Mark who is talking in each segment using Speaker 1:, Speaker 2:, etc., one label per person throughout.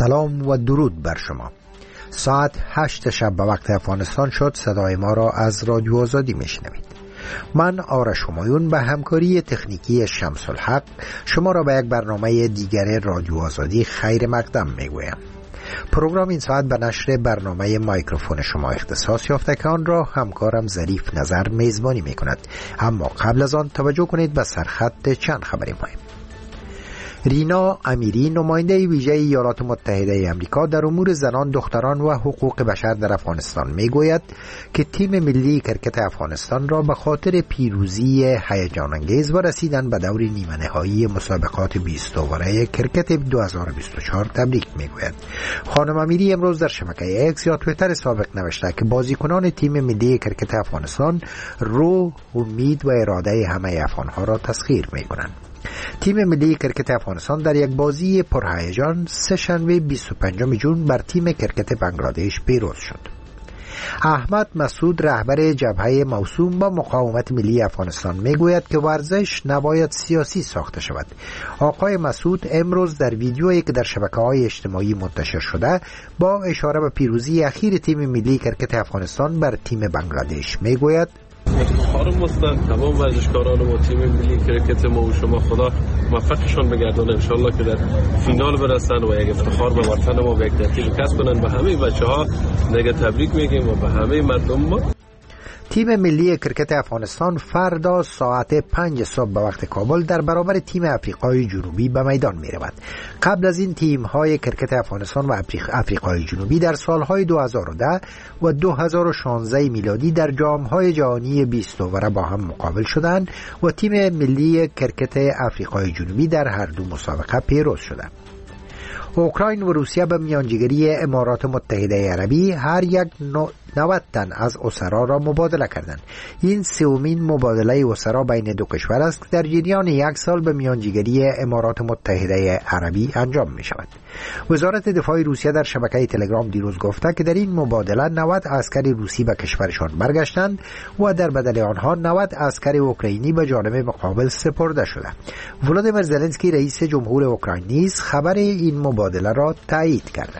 Speaker 1: سلام و درود بر شما. ساعت 8 شب به وقت افغانستان شد. صدای ما را از رادیو آزادی میشنوید. من آرش همایون به همکاری تکنیکی شمس الحق شما را به یک برنامه دیگر رادیو آزادی خیر مقدم میگویم. پروگرام این ساعت به نشر برنامه مایکروفون شما اختصاص یافته که آن را همکارم ظریف نظر میزبانی میکند. اما قبل از آن توجه کنید به سرخط چند خبری مهم. رینا امیری، نماینده ویژه ایالات متحده آمریکا در امور زنان، دختران و حقوق بشر در افغانستان میگوید که تیم ملی کرکت افغانستان را به خاطر پیروزی هیجان انگیز و رسیدن به دور نیمه نهایی مسابقات 20 اوره کرکت 2024 تبریک میگوید. خانم امیری امروز در شبکه اکس یا توییتر سابق نوشته که بازیکنان تیم ملی کرکت افغانستان روح، امید و اراده همه افغانها را تسخیر میکنند. تیم ملی کرکت افغانستان در یک بازی پرهیجان سه‌شنبه 25 جون بر تیم کرکت بنگلادش پیروز شد. احمد مسعود، رهبر جبهه موسوم با مقاومت ملی افغانستان میگوید که ورزش نباید سیاسی ساخته شود. آقای مسعود امروز در ویدیویی که در شبکه‌های اجتماعی منتشر شده با اشاره به پیروزی اخیر تیم ملی کرکت افغانستان بر تیم بنگلادش میگوید
Speaker 2: افتخارم هستند تمام ورزشکاران و تیم ملی کرکت ما و شما خدا موفقشان بگردونه انشالله که در فینال برسن و یک افتخار به وطن ما و یک ترتیب کسب کنن. به همه بچه‌ها نگه تبریک میگیم و به همه مردم ما.
Speaker 1: تیم ملی کرکت افغانستان فردا ساعت 5 صبح به وقت کابل در برابر تیم افریقای جنوبی به میدان می رود. قبل از این تیم های کرکت افغانستان و افریقای جنوبی در سالهای 2010 و 2016 میلادی در جام‌های جهانی 20 اوره با هم مقابل شدند و تیم ملی کرکت افریقای جنوبی در هر دو مسابقه پیروز شدند. اوکراین و روسیه به میانجیگری امارات متحده عربی هر یک 90 تن از اسرا را مبادله کردند. این سومین مبادله اسرا بین دو کشور است که در جریان یک سال به میانجیگری امارات متحده عربی انجام می شود. وزارت دفاع روسیه در شبکه تلگرام دیروز گفته که در این مبادله 90 عسکر روسی به کشورشان برگشتند و در بدل آنها 90 عسکر اوکراینی به جانب مقابل سپرده شده. ولادیمیر زلنسکی رئیس جمهور اوکراین نیز خبر این مبادله را تایید کرده.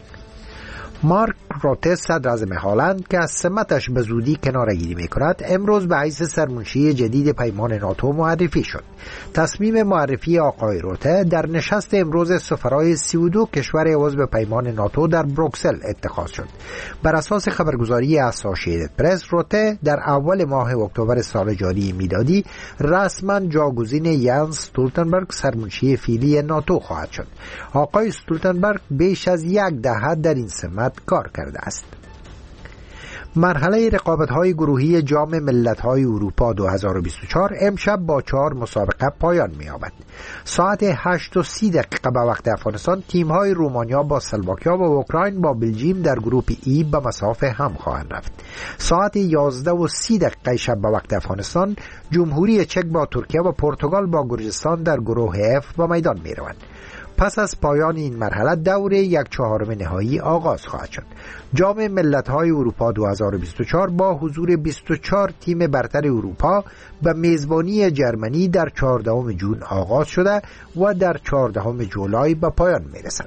Speaker 1: مارک روته، صدر اعظم هلند که از سمتش به زودی کناره‌گیری می‌کند، امروز به حیث سرمنشی جدید پیمان ناتو معرفی شد. تصمیم معرفی آقای روته در نشست امروز سفرای 32 کشور عضو پیمان ناتو در بروکسل اتخاذ شد. بر اساس خبرگزاری اسوسییتد پرس، روته در اول ماه اکتبر سال جاری میلادی رسما جاگزین یانس استولتنبرگ سرمنشی فعلی ناتو خواهد شد. آقای استولتنبرگ بیش از یک دهه در این سمت کار کرده است. مرحله رقابت‌های گروهی جام ملت‌های اروپا 2024 امشب با 4 مسابقه پایان می‌یابد. ساعت 8:30 به وقت افغانستان تیم‌های رومانیا با اسلواکیا و اوکراین با بلژیم در گروه ای به مسافه هم خواهند رفت. ساعت 11:30 شب به وقت افغانستان جمهوری چک با ترکیه و پرتغال با گرجستان در گروه اف به میدان می‌روند. پس از پایان این مرحله دور 1/4 نهایی آغاز خواهد شد. جام ملت‌های اروپا 2024 با حضور 24 تیم برتر اروپا به میزبانی جرمنی در 14 جون آغاز شده و در 14 جولای به پایان می‌رسد.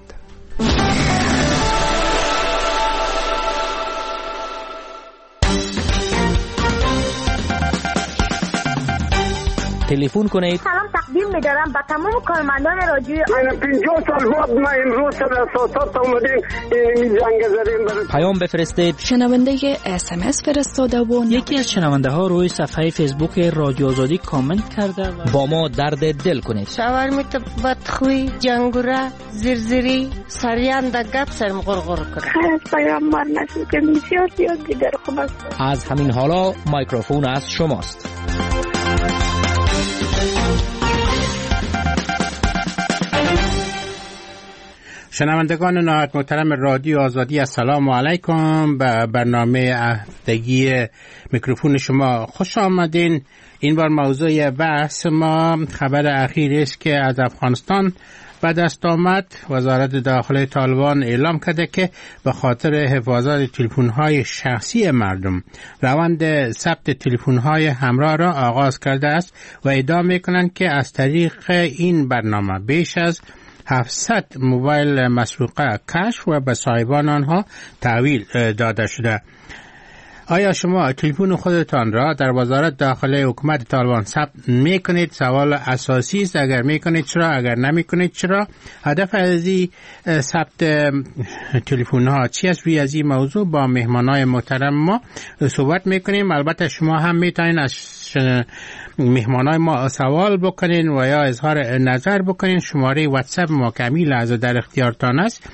Speaker 3: تلفن کنید.
Speaker 4: سلام تقدیم می‌دارم به تمام کارمندان رادیو.
Speaker 5: من 50 سال بعد ما امروز سر اساسات اومدیم این جنگ زدیم.
Speaker 3: پیام بفرستید.
Speaker 6: شنونده SMS فرستاده و
Speaker 7: یکی از شنونده ها روی صفحه فیسبوک رادیو آزادی کامنت کرده و
Speaker 3: با ما درد دل کنید.
Speaker 8: شاورمیت بدخوی، جنگوره، زرزری، سریان در گپ سرم غرغر کنه.
Speaker 4: خیلی پیام بار نشد که بسیار زیاد دیگر خوب است.
Speaker 3: از همین حالا مایکروفون از شماست.
Speaker 9: شنوندگان نهایت محترم رادیو آزادی، السلام علیکم. به برنامه هفتگی میکروفون شما خوش آمدین. این بار موضوع بحث ما خبر اخیری است که از افغانستان به دست آمد. وزارت داخلی طالبان اعلام کرده که به خاطر حفاظت تلفن‌های شخصی مردم روند ثبت تلفن‌های همراه را آغاز کرده است و ادعا می‌کنند که از طریق این برنامه بیش از 700 موبایل مسروقه کشف و به صاحبان آنها تحویل داده شده. آیا شما تلفن خودتان را در وزارت داخله حکومت طالبان ثبت میکنید؟ سوال اساسی است. اگر میکنید چرا؟ اگر نمیکنید چرا؟ هدف از این ثبت تلفن ها چی است؟ روی از این موضوع با مهمانای محترم ما صحبت میکنیم. البته شما هم میتونید از مهمانای ما سوال بکنین و یا اظهار نظر بکنین. شماره واتساپ ما که همین لحظه در اختیارتان است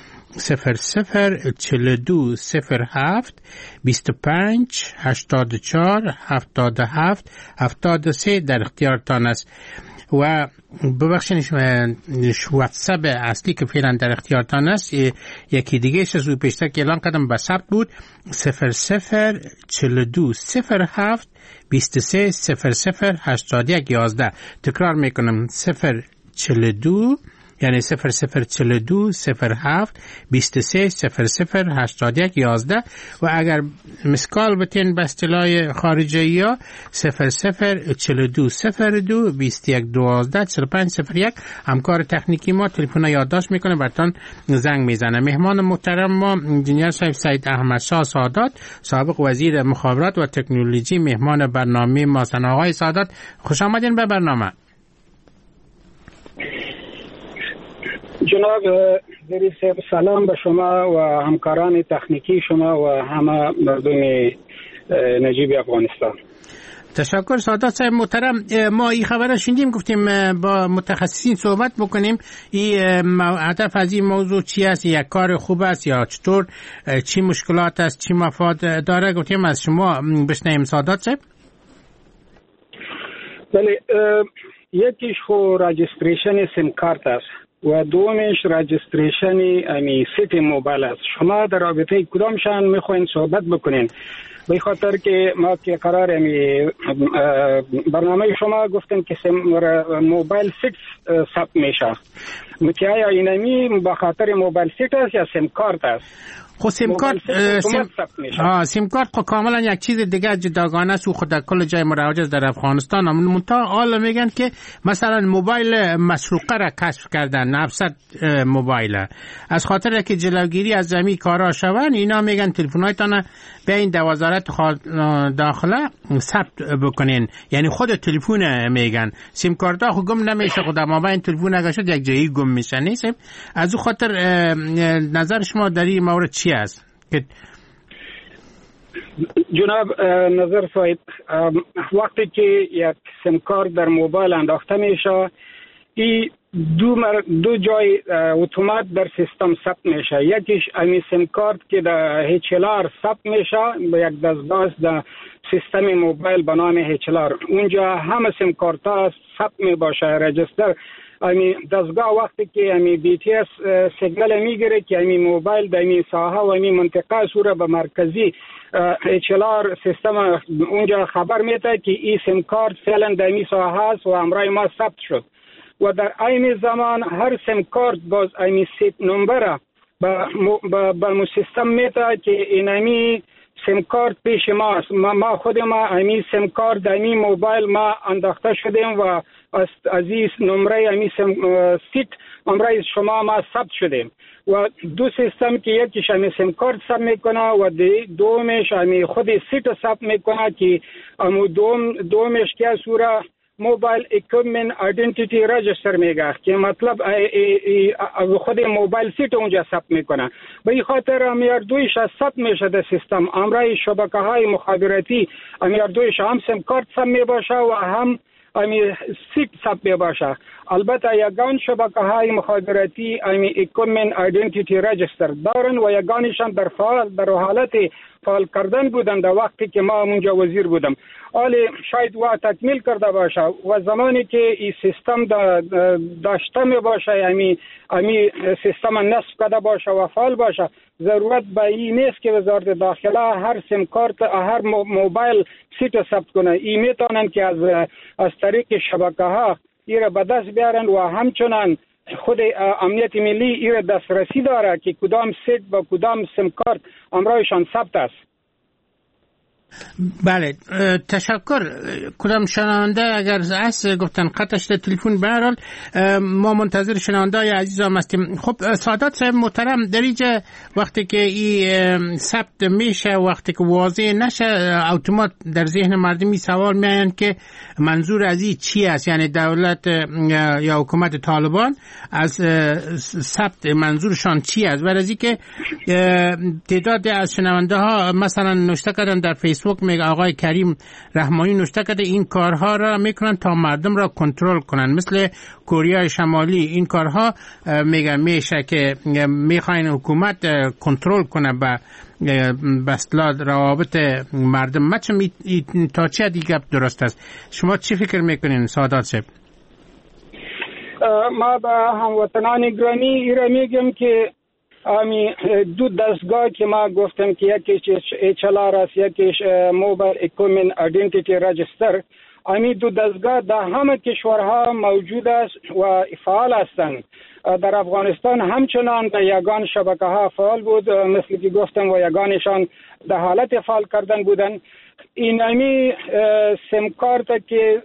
Speaker 9: 0042 07 25 84 77 73 در اختیارتان است. و ببخشید واتساپ اصلی که فعلا در اختیارتان است یکی دیگه از روی پیشتر که اعلان کردم به ثبت بود 0042 07 23 00 81 11. تکرار میکنم 042 یعنی 0042 07 23 00 81 11. و اگر مسکال بتین به اصطلاح خارجی ها 0042 02 21 12 45 01. همکار تکنیکی ما تلفن یادداشت میکنه براتون زنگ میزنه. مهمان محترم ما انجینیر صاحب سید احمد شاه سادات، سابق وزیر مخابرات و تکنولوژی، مهمان برنامه ما. آقای سادات خوش آمدین به برنامه.
Speaker 10: جناب ظریف صاحب سلام به شما و همکاران تکنیکی شما و همه مردم نجیب افغانستان.
Speaker 9: تشکر سادات صاحب محترم. ما این خبر شنیدیم، گفتیم با متخصصین صحبت بکنیم. این هدف از این موضوع چی است؟ یک کار خوب است یا چطور؟ چی مشکلات است؟ چی مفاد داره؟ گفتیم از شما بشنویم سادات صاحب.
Speaker 10: بله، یکیش خو راجستریشن سیم کارت است و دومش راجستریشن سیت موبایل است. شما در رابطه کدامشان میخواین صحبت بکنین؟ به خاطر که ما که قرار برنامه شما گفتن که موبایل سیت ثبت میشه، که آیا اینمی به خاطر موبایل سیت است یا سیم کارت است؟
Speaker 9: خب سیم کارت خب کاملا یک چیز دیگه جداگانه است و خود در کل جای مروج است در افغانستان. منتها حالا میگن که مثلا موبایل مسروقه را کشف کردن 900 موبایل، از خاطر که جلوگیری از زمین کارا شون اینا میگن تلفن‌هایتان به این وزارت داخله ثبت بکنین. یعنی خود تلفن میگن سیم کارت ها خود گم نمیشه، خود ما این تلفن اگه شد یک جایی گم میشه نیست. از اون خاطر نظر شما در این مورد چی است؟
Speaker 10: جناب نظر صاحب، وقتی که یک سیم کارت در موبایل انداخته میشه، این دو جای اتومات در سیستم ثبت میشه. یکیش امی سیم کارت که در HLR ثبت میشه به یک دستگاه در سیستم موبایل به نام HLR. اونجا همه سیم کارت ها ثبت می باشه رجستر. امی دستگاه وقتی که امی BTS سیگنال میگیره که امی موبایل در امی ساحه و امی منطقه سوره به مرکزی HLR سیستم اونجا خبر میده که این سیم کارت فعلا در امی ساحه است و امرای ما ثبت شد. و در این زمان هر سیم کارت باز امی سیت نمبر به سیستم میده که اینمی سیم کارت پیش ماست. ما خود ما امی سیم کارت در امی موبایل ما انداخته شدیم و از این نمره امی سیت نمره شما ما ثبت شدیم. و دو سیستم که یکیش امی سیم کارت ثبت میکنه و دومش امی خود سیت ثبت میکنه که دومش که صورت موبایل اکویپمنت آیدنتیتی رجستر میگه که مطلب خود موبایل سیت اونجا ثبت میکنه. به این خاطر امیار دویش ثبت میشه در سیستم. امرای شبکه های مخابراتی امیار دویش هم سیم کارت ثبت میباشه و هم امی سیت ثبت میباشه. البته یگان شبکه های مخابراتی امی اکویپمنت آیدنتیتی رجستر دارن و یگانشان در حالت فعال کردن بودن در وقتی که ما اونجا وزیر بودم. حالی شاید و تکمیل کرده باشه و زمانی که این سیستم داشته می باشه امی سیستم نصب کرده باشه و فعال باشه، ضرورت به این نیست که وزارت داخله هر سیم کارت هر موبایل سیت ثبت کنه. این میتونن که از طریق شبکه ها ایره به دست بیارن و همچنان خود امنیت ملی ایره دسترسی داره که کدام سیت با کدام سیم کارت امرایشان ثبت است.
Speaker 9: بله تشکر. کدام شنونده اگر هست گفتن قطعش تلفن برال ما منتظر شنونده های عزیز هم هستیم. خب سادات صاحب محترم، در اینجا وقتی که این ثبت میشه، وقتی که واضح نشه، اتومات در ذهن مردمی سوال میان که منظور از این چی است، یعنی دولت یا حکومت طالبان از ثبت منظورشان چی است. و از اینکه تعداد از شنونده ها مثلا نوشته کردن در فیسبوک، میگه آقای کریم رحمانی نوشته کرده این کارها را میکنن تا مردم را کنترل کنن، مثل کره شمالی. این کارها میشه که میخواین حکومت کنترل کنه به بسلاد روابط مردم. تا چه دیگه درست است؟ شما چی فکر میکنین سادات صاحب؟
Speaker 10: ما به هموطنان گرامی ایره میگم که دو دستگاه که ما گفتم که یکیش HLR است، یکیش موبایل اکویپمنت آیدنتیتی رجستر، امی دو دستگاه در همه کشورها موجود است و فعال هستند. در افغانستان همچنان در یگان شبکه ها فعال بود، مثل که گفتم، و یگانشان در حالت فعال کردن بودن. اینمی سیم کارت که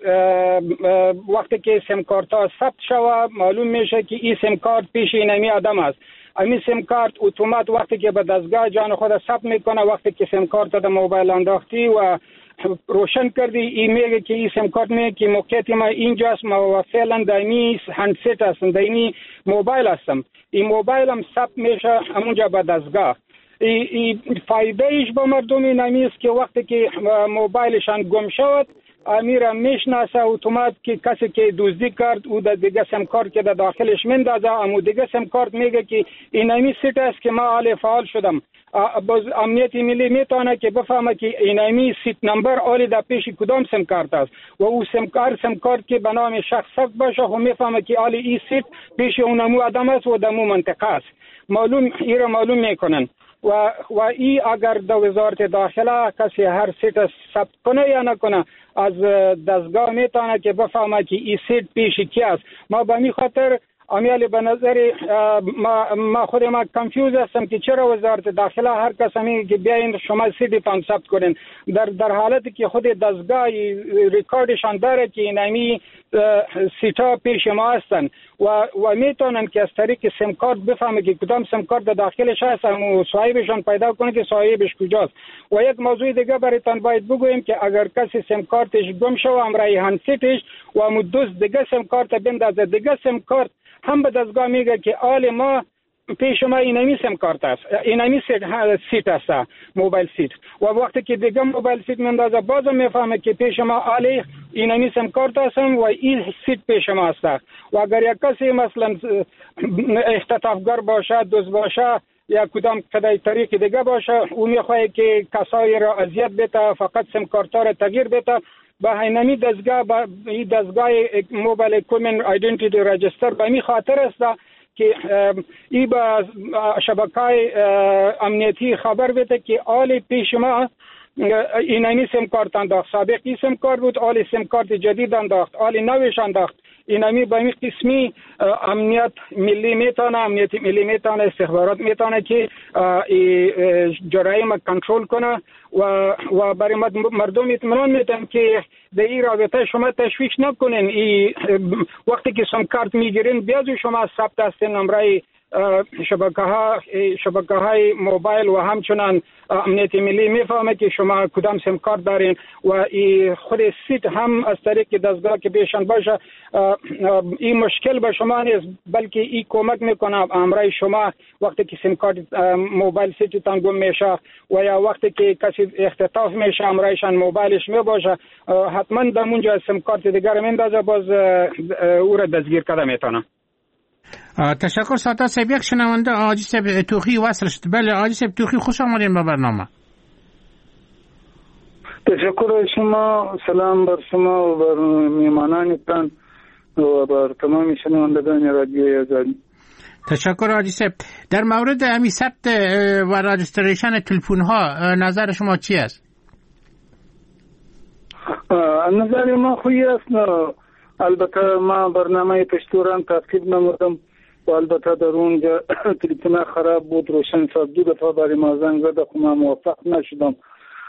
Speaker 10: وقتی که سیم کارت ها ثبت شود معلوم میشه که این سیم کارت پیش اینمی آدم است. امی سیم کارت اتومات وقتی که به دستگاه جان خود ثبت میکنه، وقتی که سیم کارت در موبایل انداختی و روشن کردی، این میگه که این سیم کارت میگه که موقعیت ما اینجاست، ما فعلا در این هندست هستم، در این موبایل هستم. این موبایل هم ثبت میشه همونجا به دستگاه. این فایده ایش به مردم اینمی است که وقتی که موبایلشان گم شود، امیر میشناسه اتومات که کسی که دزدی کرد او در دیگه سیم کارت که در داخلش مندازه، اما دیگه سیم کارت میگه که اینمی سیت است که ما حال فعال شدم. باز امنیت ملی میتونه که بفهمه که اینمی سیت نمبر آلی در پیش کدام سیم کارت است و او سیم کارت که به نام شخص باشه و میفهمه که آلی این سیت پیش اونمو آدم است و دمو منطقه است. معلوم میکنن. و ای اگر در وزارت داخله کسی هر سیت ثبت کنه یا نکنه، از دستگاه میتونه که بفهمه که این سیت پیش کی است. ما به می خاطر امیالی به نظر ما خود ما کنفیوز هستم که چرا وزارت داخله هر کس میگه که بیاین شما سیتتان ثبت کنین، در حالتی که خود دستگاه ریکاردشان داره که اینمی سیتا پیش ما هستن و میتونن که از طریق سیم کارت بفهمه که کدام سیم کارت داخلش هست و صاحبشان پیدا کنه که صاحبش کجاست. و یک موضوع دیگه برایتان باید بگویم که اگر کسی سیم کارتش گم شو امرای هندسیتش و مدوز دیگه سیم کارت بندازه، دیگه سیم کارت هم به دستگاه میگه که آل ما پیش ما اینمی سیم کارت است، اینمی سیت است، موبایل سیت. و وقتی که دیگه موبایل سیت مندازه بازم میفهمه که پیش ما آل اینمی سیم کارت است و این سیت پیش ما است. و اگر یک کسی مثلا اختطافگر باشه، دزد باشه یا کدام کدای طریق دیگه باشه، او میخواه که کسایی را اذیت بده، فقط سیم کارت را تغییر بده، با اینمی دستگاه موبایل اکویپمنت آیدنتیتی رجستر به می خاطر است که ای با شبکه امنیتی خبر بده که آل پیش ما اینمی سیم کارت انداخت، سابق ای سیم کارت بود، آل سیم کارت جدید انداخت، آل نوش انداخت. اینمی به این قسمی امنیت ملی میتونه استخبارات میتونه که جرایم کنترل کنه و برای مردم اطمینان میدم که در این رابطه شما تشویش نکنین. وقتی که سیم کارت میگیرین بیازو شما ثبت هستین نمره شبکه های موبایل و همچنان امنیت ملی میفهمه که شما کدام سیم کارت دارین و خود سیت هم از طریق دستگاه که پیشان باشه این مشکل به شما نیست، بلکه این کمک میکنه امرای شما وقتی که سیم کارت موبایل سیتتان گم میشه و یا وقتی که کسی اختطاف میشه امرایشان موبایلش میباشه حتما در اونجا سیم کارت دیگر میندازه، باز او را دستگیر کرده میتونه.
Speaker 9: تشکر سادات صاحب. یک شنونده آجی صاحب توخی وصل شد. بله آجی صاحب توخی، خوش آمدین به برنامه.
Speaker 11: تشکر شما، سلام بر شما و بر میهمانانتان و بر تمام شنوندگان رادیو آزادی.
Speaker 9: تشکر آجی صاحب. در مورد امی ثبت و راجستریشن تلفن ها نظر شما چی است؟
Speaker 11: نظر ما خوبی است. البته ما برنامه پشتوران تعقیب نمودم و البته در اونجا تلفن خراب بود، روشن شد، دو دفعه برای ما زنگ زد، خب من موفق نشدم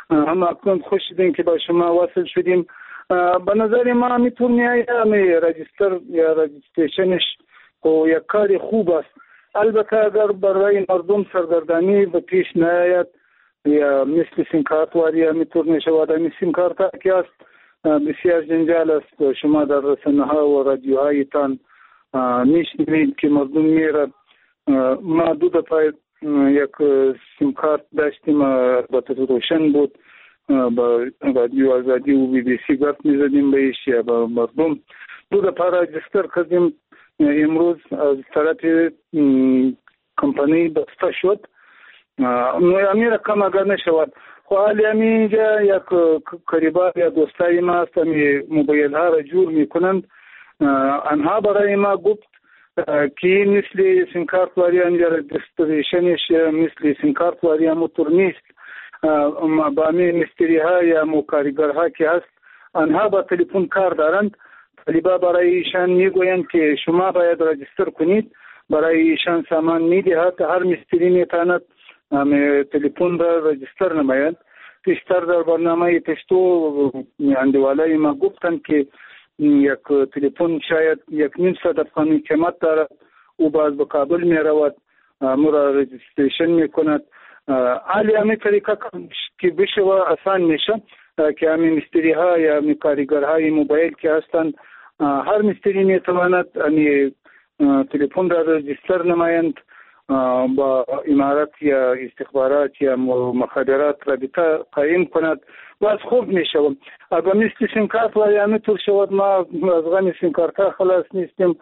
Speaker 11: هم اکنون خوش شدیم که با شما واصل شدیم. به نظر ما میتونه رجیستر یا رجیستریشنش و یک کار خوب است. البته اگر برای مردم سرگردانی به پیش نیاید یا مثل سیم کارت واری میتونه شود. این سیم کارت که است بسیار جنجال است. شما در رسانه ها و رادیوهای تان میشنوید که مردم میره. ما دو دفعه یک سیم کارت داشتیم با روشن بود، با رادیو آزادی و بی بی سی گفت میزدیم بهش یا با مردم. دو دفعه راجستر کردیم. امروز از طرف کمپانی بسته شد. امی رقم اگر نشود خو حالی اینجا یک قریبا یا دوستای ما است موبایل ها را جور میکنند. آنها برای ما گفت که مثل سیم کارت واری انجا رجیستریشنش مثل سیم کارت واری موتور نیست. با امی مستری ها یا کارگر ها که هست آنها با تلفن کار دارند. طالبا برای ایشان میگویند که شما باید رجیستر کنید. برای ایشان سامان میدهد. هر مستری میتواند تلفن را رجیستر نماید. پیشتر در برنامه پشتو اندوالای ما گفتند که یک تلفن شاید 1.5 افغانی قیمت دارد او باز به کابل می رود مرا رجیستریشن می کند. حالی همین طریقه که بشه و آسان میشه که همین مستری ها یا همین کارگر های موبایل که هستند هر مستری می تواند تلفن را رجیستر نمایند با امارات یا استخبارات یا مخابرات رابطه قایم کند. باز خوب می شود. اگر مثل سیم کارت و یا میتور شود ما از غم سیم کارت خلاص نیستیم.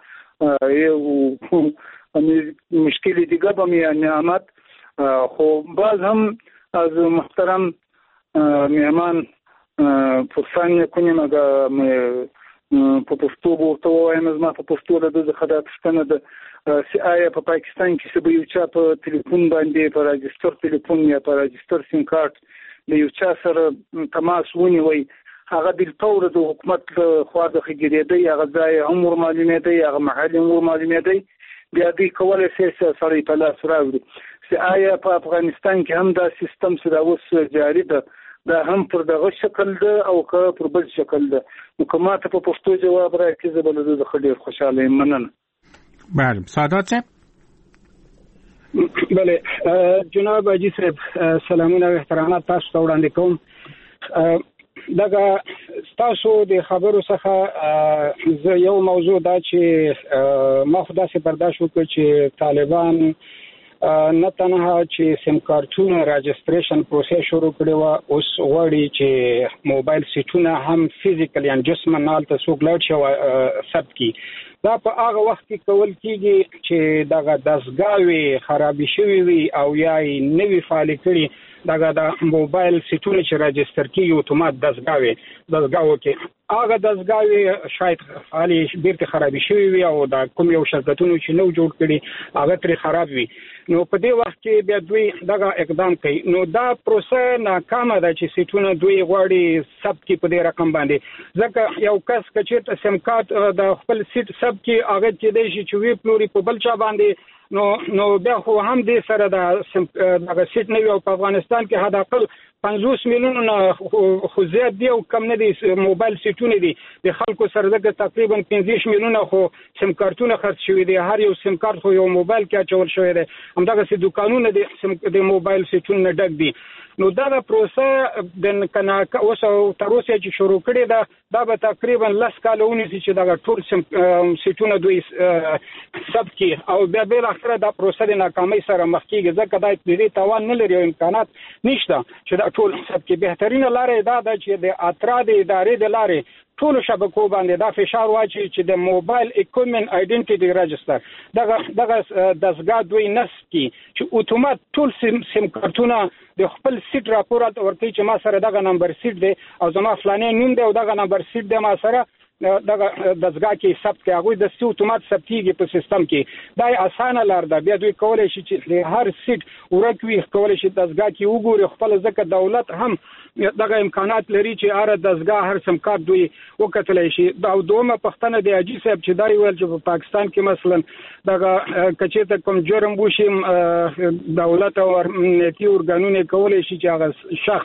Speaker 11: مشکلی دیگه با می آمد. خب باز هم از محترم میهمان پرسان کنیم اگر په پښتو ورته وایم زما په پښتو له دغه خدای پښتنه د آیا په پاکستان کې څه به یو چا په ټلیفون باندې په راجستر ټلیفون یا په راجستر سیم کارت د یو چا سره تماس ونیوي هغه بالفور د حکومت خوا د خګریدي هغه ځای هم معلوماتي هغه محل هم معلوماتي بیا دې کولای شي سره په لاس راوړي. آیا په افغانستان کې هم دا سیستم سره اوس جاری ده؟ دا هم پر دغه شکل ده او که پر بل شکل ده؟ نو که ما ته په پښتو جواب راکړي زه به له دې څخه ډېر خوشحاله یم. مننه.
Speaker 9: بله سعادت صاحب.
Speaker 10: بله جناب حاجي صاحب سلامونه او احترامات تاسو ته وړاندې کوم. دغه تاسو د خبرو څخه زه یو موضوع دا چې ما خو داسې برداشت وکړ چې طالبان نه تنها چې سیم کارتونه راجستریشن پروسس شروع کړي و اوس غواړي چې موبایل سیټونه هم فزیکل یا جسمن حالت څوک لاړ شي ثبت کی. دا په هغه وخت کې کول کیږي چې دغه دستګاوي خرابې شوي وي او یا نوی فعال کړي دغه د موبایل سیټونه چې راجستر کیږي اتومات دستګاو کې هغه دستګاوي شاید فعال بیرته خرابې شوي وي او دا کوم یو شرکتونو چې نو جوړ کړي هغه تر خراب وي. نو په دې وخت کې بیا دوی دغه اقدام کوي. نو دا پروسه ناکامه ده چې سیټونه دوی غواړي ثبت کی په دې رقم باندې. ځکه یو کس چې سیم کارت د خپل سیټ ثبت کی هغه کې دی چې وی پلوري په بل چا باندې نو بیا خو هم دې سره د سیټ نه یو په افغانستان کې حداقل 50 میلیون خو زیات دی او کم نه دي موبایل سیټونه دي د خلکو سره دغه تقریبا 15 میلیون خو سیم کارتونه خرڅ شوی دي. هر یو سیم کارت خو یو موبایل کې اچول شوی دی. همدغه سي دکانونه د موبایل سیټونه ډک دي. نو دا پروسه د کنا اوس تر اوسه چې شروع کړي دا به تقریبا 10 کال ونیسي چې دا ټول سیټونه دوی ثبت کی او بیا بل اخره دا پروسه د ناکامۍ سره مخ کیږي. ځکه دا دې توان نه لري او امکانات نشته چې دا ټول ثبت کی. بهترینه لاره دا ده چې د اترا د ادارې د لارې ټول شبکو باندې دا فشار واچي چې د موبایل اکوپمنت آیډنټیټي رجستر دغه دستګاه دوی نصب کی چې اتومات ټول سیم کارتونه د خپل سیټ راپور ورکړي چې ما سره دغه نمبر سیټ دی او زما فلانه نوم دی او دغه نمبر سیټ دی ما سره دغه دستګاه کې ثبت کې هغه د سیټ اتومات ثبتيږي په سیستم کې. دا اسانه لار ده. بیا دوی کولای شي چې هر سیټ ورکوي کولای شي دستګاه کې وګوري خپل ځکه دولت هم دغه امکانات لري چې اره دستګاه هر سم کار دوی وکټلای شي. دا دومره پښتنه دی حاجي صاحب چې دا ویل چې په پاکستان کې مثلا دغه کچېته کوم جرم وشي دولت او امنیتي ارګانونه کولای شي چې هغه شخص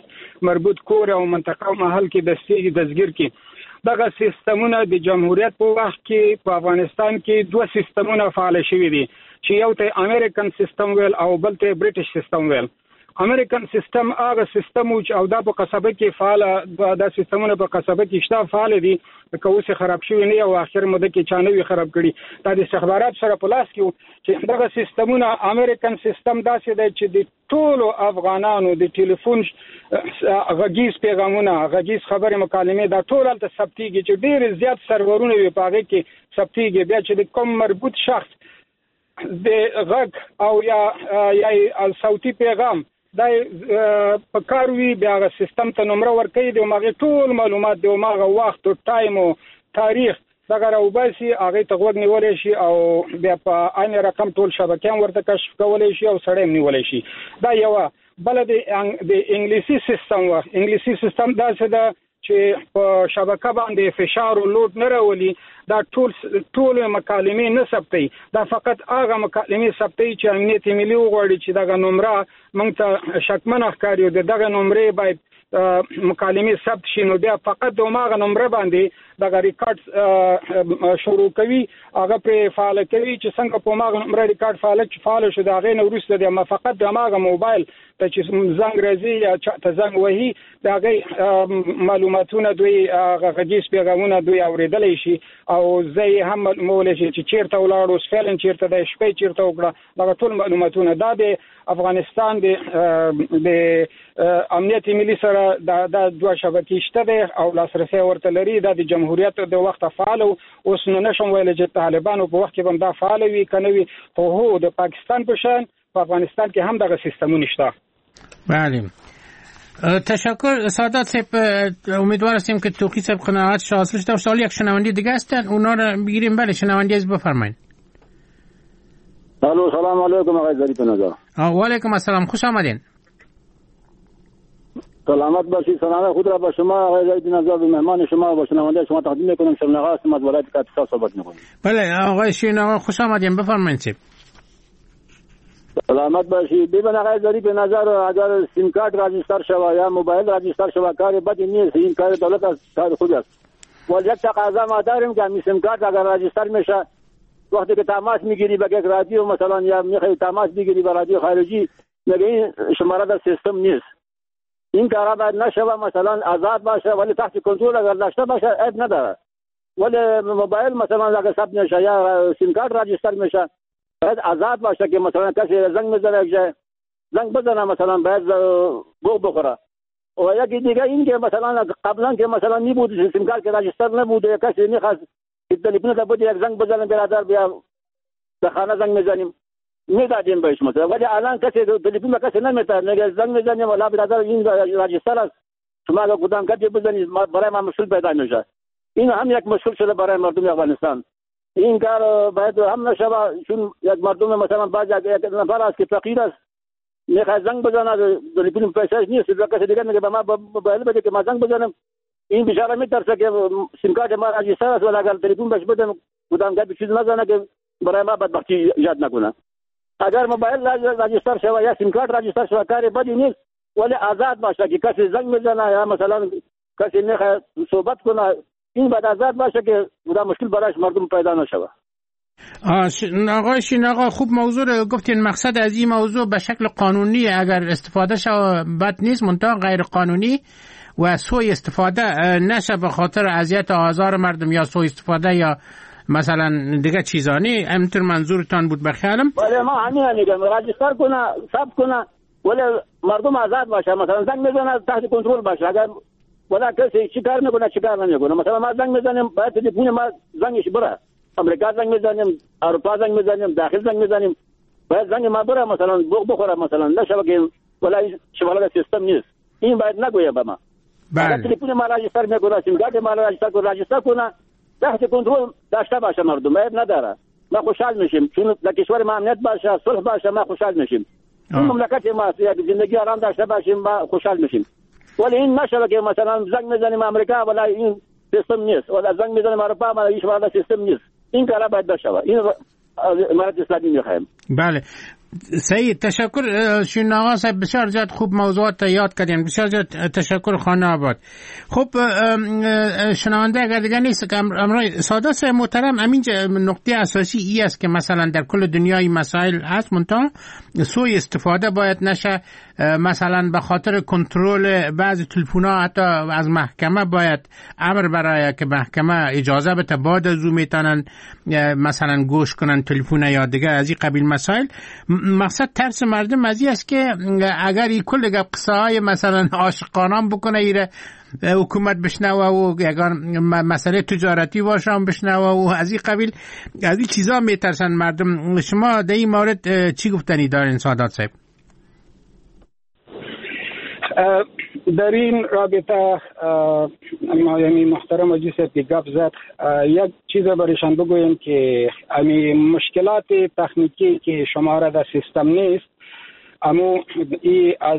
Speaker 10: مربوط کور او منطقه او محل کې دستګیر کې دغه سیستمونه د جمهوریت په وخت کې په افغانستان کې دوه سیستمونه فعال شوي دي چې یو ته امریکن سیستم ویل او بل ته برټش سیستم ویل. امریکن سیستم هغه سیستم او دا په قصبه کې فعال دا سیستمونه په قصبه کې شته فعال دي که اوس خراب شوی نه او اخر مده کې چانوي خراب کړي. دا د استخبارات سره په لاس کې چې دغه سیستمونه امریکن سیستم داسې دی چې د ټولو افغانانو د ټلیفون غږیز پیغامونه غږیز خبرې مکالمې دا ټول هلته ثبتېږي چې ډېر زیات سرورونه وي په هغې کې ثبتېږي. بیا چې د کوم مربوط شخص د غږ او یا صوتي پیغام دا په کار وي بیا هغه سیستم ته نمره ورکوي د هغې ټول معلومات د هغه وخت او ټایم او تاریخ دغه راوباسي هغې ته غوږ نیولی شي او بیا په عین رقم ټول شبکې هم ورته کشف کولی شي او سړی هم نیولی شي. دا یوه. بله د انګلیسي سیستم وه. انګلیسي سیستم داسې ده چې په شبکه باندې فشار او لوډ نه راولي. دا ټول مکالمې نه ثبتوي. دا فقط هغه مکالمې ثبتوي چې امنیت ملي وغواړي چې دغه نمره موږ ته شکمنه ښکاري او د دغه نمرې باید مکالمې ثبت شي نو بیا فقط د هماغه نمره باندې دغه ریکارډ شروع کوي هغه پرې فعاله کوي چې څنګه په هماغه نمره ریکارډ فعاله شو د هغې نه وروسته د فقط د هماغه موبایل ته چې زنګ راځي یا چا ته زنګ وهي د هغې معلوماتونه دوی غږیز پیغامونه دوی اورېدلی شي او زه یې هم معلومولی شي چې چېرته ولاړ اوس فعلا چېرته دی شپې چېرته وکړه دغه ټول معلوماتونه دا د افغانستان د امنیت ملي سره دا دوه شبکې شته دی او لاسرسی ورته لري. دا د جمهوریت د وخته فعال اوس نو نشم ویلی چې طالبانو په وخت کې به دا فعال وي که نه وي خو هو د پاکستان په شان په افغانستان کې هم دغه سیستمونه شته.
Speaker 9: بله تشکر سعادت صاحب. امیدوار هستیم که توقی صاحب قناعت حاصل شده. سوال یک شنونده دیگه هستن اونا رو بگیریم. بله شنونده از بفرمایید.
Speaker 12: الو سلام علیکم آقای ظریف نژاد.
Speaker 9: و علیکم السلام خوش آمدین.
Speaker 12: سلامت باشید. سلام خود را با شما آقای ظریف نژاد و مهمان شما و شنونده شما تقدیم میکنم. شرنقا هستم از ولایت کاپیسا صحبت میکنم.
Speaker 9: بله آقای شرنقا خوش آمدین بفرمایید.
Speaker 12: سلامت باشید. ببین آقای ظریف نژاد اگر سیم کارت راجستر شود یا موبایل راجستر شود کار بدی نیست. این کار دولت است کار خود است. ولی یک تقاضا ما داریم که سیم کارت اگر راجستر میشه وقتی که تماس میگیری با یک رادیو مثلا یا میخوای تماس بگیری با رادیو خارجی میگه این شماره در سیستم نیست. این کارا باید نشه مثلا آزاد باشه ولی تحت کنترل اگر داشته باشه عیب نداره. ولی موبایل مثلا اگر ثبت نشه یا سیم کارت راجستر میشه باید آزاد باشه که مثلا کسی زنگ میزنه که زنگ بزنه مثلا باید گوه بخوره. و یکی دیگه این که مثلا قبلا که مثلا نبود سیم کارت که راجستر نبوده کسی میخواست تلفن تا بودی یک زنگ بزنیم برادر بیا به خانه زنگ میزنیم میدادیم بهش مثلا. ولی الان کسی تلفن به کسی نمیتونه میگه زنگ میزنیم ولی برادر این راجستر است شما اگر کدام کسی بزنید برای ما مشکل پیدا میشه. این هم یک مشکل شده برای مردم افغانستان. این کار باید هم نشه چون یک مردم مثلا بعض یک نفر است که فقیر است میخواد زنگ بزنه تلفن پیسه‌اش نیست به کسی دیگه میگه به ما موبایل بده که ما زنگ بزنم. این بیچاره میترسه که سیم کارت ما راجستر است ولی اگر تلفن بهش بدم کدام کسی چیز نزنه که برای ما بدبختی ایجاد نکنه. اگر موبایل راجستر شود یا سیم کارت راجستر شود کار بدی نیست ولی آزاد باشه که کسی زنگ میزنه یا مثلا کسی میخواد صحبت کنه این باید آزاد باشه که کدام مشکل برایش مردم پیدا نشود.
Speaker 9: آقای شرنقا خوب موضوع رو گفتین. مقصد از این موضوع به شکل قانونی اگر استفاده شود بد نیست منتها غیر قانونی و سوء استفاده نشه به خاطر اذیت و آزار مردم یا سوء استفاده یا مثلا دیگه چیزانی. همینطور منظورتان بود بخیالم.
Speaker 12: ولی ما همین میگم راجستر کنه ثبت کنه ولی مردم آزاد باشه مثلا زنگ میزنه تحت کنترل باشه. اگر ولی کسی چی کار میکنه چی کار نمیکنه مثلا ما زنگ میزنیم باید تلفن ما زنگش بره. امریکا زنگ میزنیم اروپا زنگ میزنیم داخل زنگ میزنیم باید زنگ ما بره مثلا بخوره مثلا نشه که ولی شمال سیستم نیست. این باید نگویه به ما.
Speaker 9: بله.
Speaker 12: تلفن ما راجستر میکنه سیم کارت ما راجستر کنه تحت کنترل داشته باشه مردم عیب نداره. ما خوشحال میشیم چون در کشور ما امنیت باشه صلح باشه ما خوشحال میشیم. این مملکت ما زندگی آرام داشته باشیم ما خوشحال میشیم. ولی این نشه که مثلا زنگ میزنیم امریکا ولی این سیستم نیست ولی زنگ میزنیم اروپا ولی این سیستم نیست. این کارا باید بشه. این امارت اسلامی میخوایم.
Speaker 9: بله صحیح، تشکر شیرین آقا صاحب، بسیار زیاد خوب موضوعات یاد کردین، بسیار زیاد تشکر. خانه آباد. خب شنونده اگر دیگه نیست که امروز سادات صاحب محترم، همین نقطه اساسی ای است که مثلا در کل دنیای مسائل هست، منتها سوء استفاده باید نشه. مثلا به خاطر کنترل بعضی تلفن‌ها حتی از محکمه باید امر برای که محکمه اجازه بده بعد از او میتونن مثلا گوش کنن تلفن یا دیگه از این قبیل مسائل. مقصد ترس مردم از این است که اگر این کل قصه های مثلا عاشقانه بکنه ایره حکومت بشنوه و یگان مسئله تجارتی باشه هم بشنوه و از این قبیل، از این چیزا میترسن مردم. شما در این مورد چی گفتنی دارین سادات صاحب؟
Speaker 10: در این رابطه یعنی محترم عزیز گپ زد، یک چیز برایشان بگویم که امی مشکلات تکنیکی که شماره در سیستم نیست، اما ای از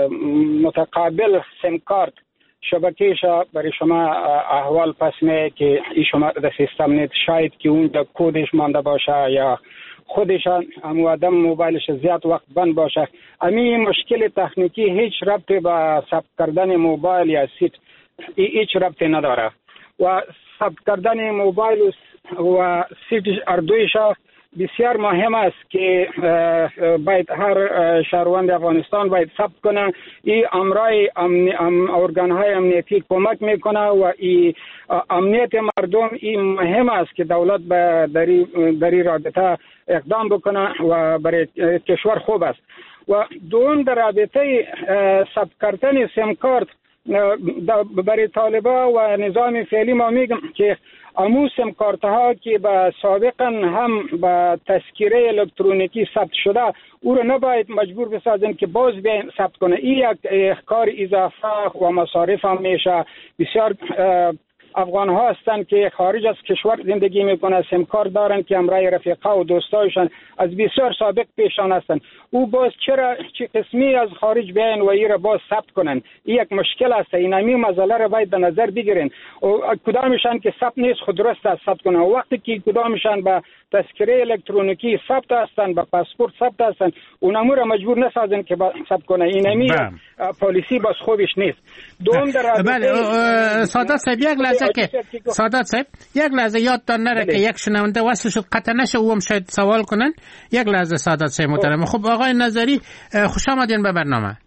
Speaker 10: متقابل سیم کارت شبکهش برای شما احوال پس نه که ای شما در سیستم نیست، شاید که اونجا کودش مانده باشه یا خودشان آدم موبایلش زیاد وقت بند باشه. امی مشکل تکنیکی هیچ ربطی با ثبت کردن موبایل یا سیت هیچ ربطی نداره و ثبت کردن موبایل و سیت اردویش بسیار مهم است که باید هر شهروند افغانستان باید ثبت کنه. این امرای ارگانهای امنیتی کمک میکنه و این امنیت مردم این مهم است که دولت در این رابطه اقدام بکنه و برای کشور خوب است. و دوم در رابطه ثبت کردن سیم کارت برای طالبا و نظام فعلی ما میگم که امو سیم کارت ها که به سابقا هم به تذکره الکترونیکی ثبت شده او رو نباید مجبور بسازن که باز بیاین ثبت کنه. این یک کار اضافه و مصارف هم میشه. بسیار افغان ها هستند که خارج از کشور زندگی میکنن، سیم کارت دارن که امرای رفیقا و دوستایشان از بسیار سابق پیشان هستند. او باز چه قسمی از خارج بیاین و این را باز ثبت کنن، این یک مشکل است. این همی مسئله را باید به نظر بگیرین و کدامشان که ثبت نیست خود درست است ثبت کنن. وقتی که کدامشان به تذکره الکترونیکی ثبت هستند، به پاسپورت ثبت هستند، اونمو را مجبور نسازن که ثبت کنه. این همی پالیسی باز خوبش نیست. دوم در
Speaker 9: سادات صاحب یک لحظه که سادات صاحب یک لحظه یادتان نره که یک شنونده وصل شد قطع نشه او هم شاید سوال کنن. یک لحظه سادات صاحب محترم. خب آقای نظری خوش آمدین به برنامه.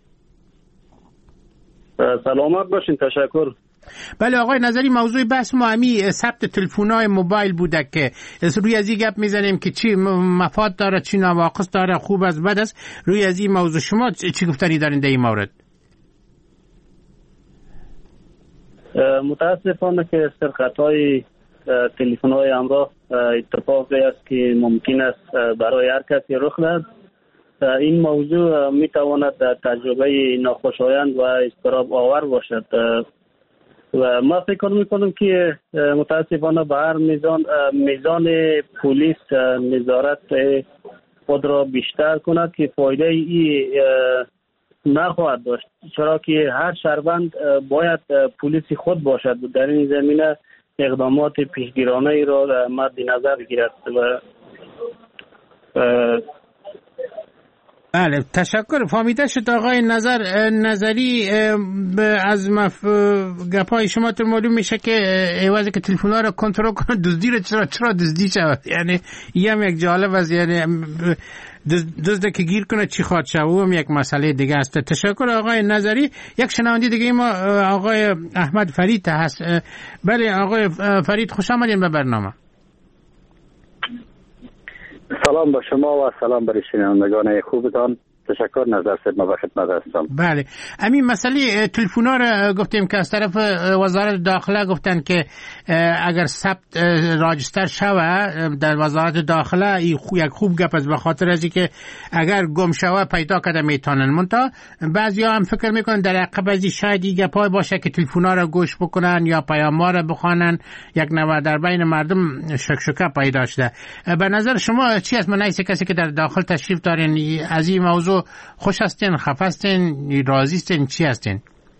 Speaker 13: سلامت باشین، تشکر.
Speaker 9: بله آقای نظری، موضوع بحث ما همی ثبت تلفن‌های موبایل بوده که روی از این گپ میزنیم که چی مفاد داره چی نواقص داره، خوب از بد است. روی از این موضوع شما چی گفتنی دارین در این مورد؟
Speaker 13: متاسفانه که سرقت‌های تلفن‌های همراه اتفاقی است که ممکن است برای هر کسی رخ دهد. این موضوع میتواند تجربه ناخوشایند و اضطراب آور باشد و ما فکر میکنم که متاسفانه به هر میزان پلیس نظارت خود را بیشتر کند که فایده ای نخواهد داشت، چرا که هر شهروند باید پلیسی خود باشد و در این زمینه اقدامات پیشگیرانه ای را مد نظر گیرد. و
Speaker 9: بله تشکر. فهمیده شد آقای نظری. از گپای شما تو معلوم میشه که عوضی که تلفن‌ها رو کنترل کنه دزدی رو چرا دزدی شود. یعنی این هم یک جالب است، یعنی دزده که گیر کنه چی خواد شود، او هم یک مسئله دیگه است. تشکر آقای نظری. یک شنونده دیگه ما آقای احمد فرید هست. بله آقای فرید خوش آمدین به برنامه.
Speaker 14: سلام با شما و سلام برای شنوندگان خوبتان. تشکر. نظر صاحب ما به خدمت هستم.
Speaker 9: بله همین مسئله تلفن‌ها رو گفتیم که از طرف وزارت داخله گفتن که اگر ثبت راجستر شوه در وزارت داخله یک خوب گپ است، به خاطر از اینکه اگر گم شوه پیدا کرده میتونن. منتها بعضیا هم فکر میکنن در عقب از شاید این گپای باشه که تلفن‌ها رو گوش بکنن یا پیام‌ها رو بخوانن، یک نوع در بین مردم شکشکه پیدا شده. به نظر شما چی است؟ من کسی که در داخل تشریف دارین از این موضوع خوش هستین، خفه هستین، راضی هستین، چی هستین؟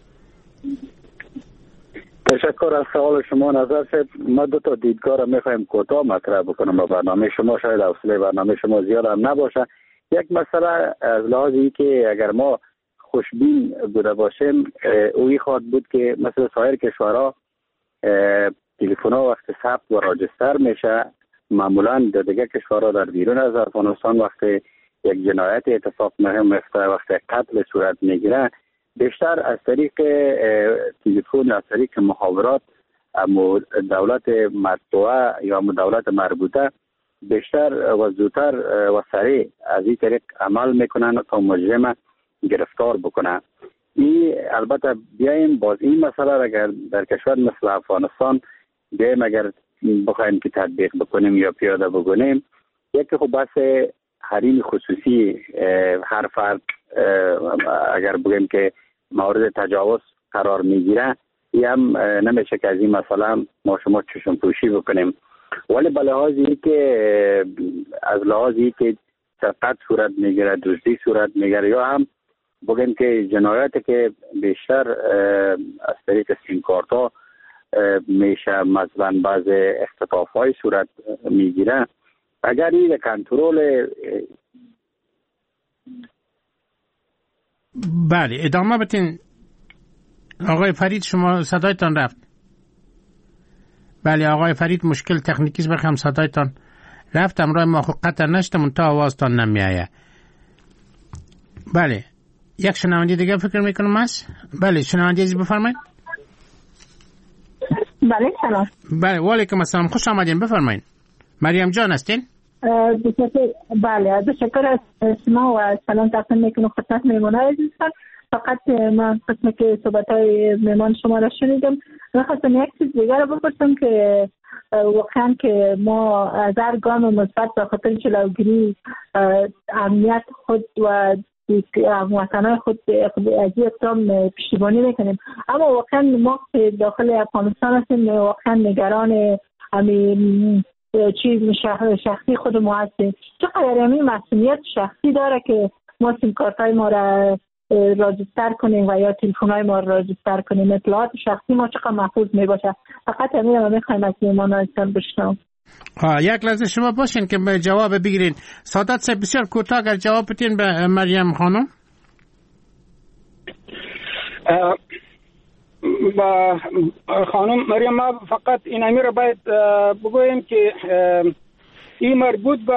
Speaker 14: تشکر از سوال شما نظر صاحب. ما دو تا دیدگاه را میخوایم کوتاه مطرح بکنم با برنامه شما. شاید حوصله برنامه شما زیاد هم نباشه. یک مسئله از لحاظی که اگر ما خوشبین بوده باشیم اوی خواهد بود که مثل سایر کشورها تلفن‌ها وقتی ثبت و راجستر میشه، معمولا در دیگه کشورها در بیرون از افغانستان وقتی یک جنایت اتفاق میفته، وقتی قتل صورت میگیره، بیشتر از طریق تلفن، از طریق محاورات دولت مطبوعه یا دولت مربوطه بیشتر و زودتر و سریع از این طریق عمل میکنن تا مجرم گرفتار بکنن. این البته بیایم باز این مسئله را اگر در کشور مثل افغانستان بیایم اگر بخوایم که تطبیق بکنیم یا پیاده بکنیم، یکی خب بس حریم خصوصی هر فرد اگر بگیم که مورد تجاوز قرار میگیره، این هم نمیشه که از این مسئله ما شما چشم پوشی بکنیم. ولی به لحاظی که از لحاظی که سرقت صورت میگیره، دزدی صورت میگیره، یا هم بگیم که جنایاتی که بیشتر از طریق سیم کارت ها میشه، مثلا بعض اختطاف های صورت میگیره، اگر این کنترل
Speaker 9: بله ادامه بتین. آقای فرید شما صدایتان رفت. بله آقای فرید مشکل تکنیکی بخوام صدایتان رفت، امروز ما خود قطع نشتم تا آوازتان نمیایه. بله یک شنونده دیگه فکر میکنم هست. بله شنونده عزیز بفرمایید.
Speaker 15: بله سلام.
Speaker 9: بله و علیکم السلام، خوش آمدین، بفرمایید. مریم جان هستین؟
Speaker 15: بله تشکر از شما و سلام تقدیم میکنم خدمت مهمان عزیزتان. فقط من قسمی که صحبت‌های مهمان شما را شنیدم، می‌خواستم یک چیز دیگر رو بپرسم که واقعا که ما از هر گام مثبت به خاطر جلوگیری امنیت خود و وطنهای خود از این اقدام پشتیبانی میکنیم، اما واقعا ما که داخل افغانستان هستیم واقعا نگران همین چیز شخصی خود ما هستیم. چقدر همین مسئولیت شخصی داره که ما سیم کارت‌های ما را راجستر کنیم و یا تلفن‌های ما را راجستر کنیم، اطلاعات شخصی ما چقدر محفوظ می باشه. فقط همین رو می‌خوایم از مهمانان بشنویم.
Speaker 9: یک لحظه شما باشین که به جواب بگیرین. سعادت صاحب بسیار کوتاه اگر جواب بدین به مریم خانم.
Speaker 10: با خانم مریم ما فقط این امیر باید بگویم که این مربوط به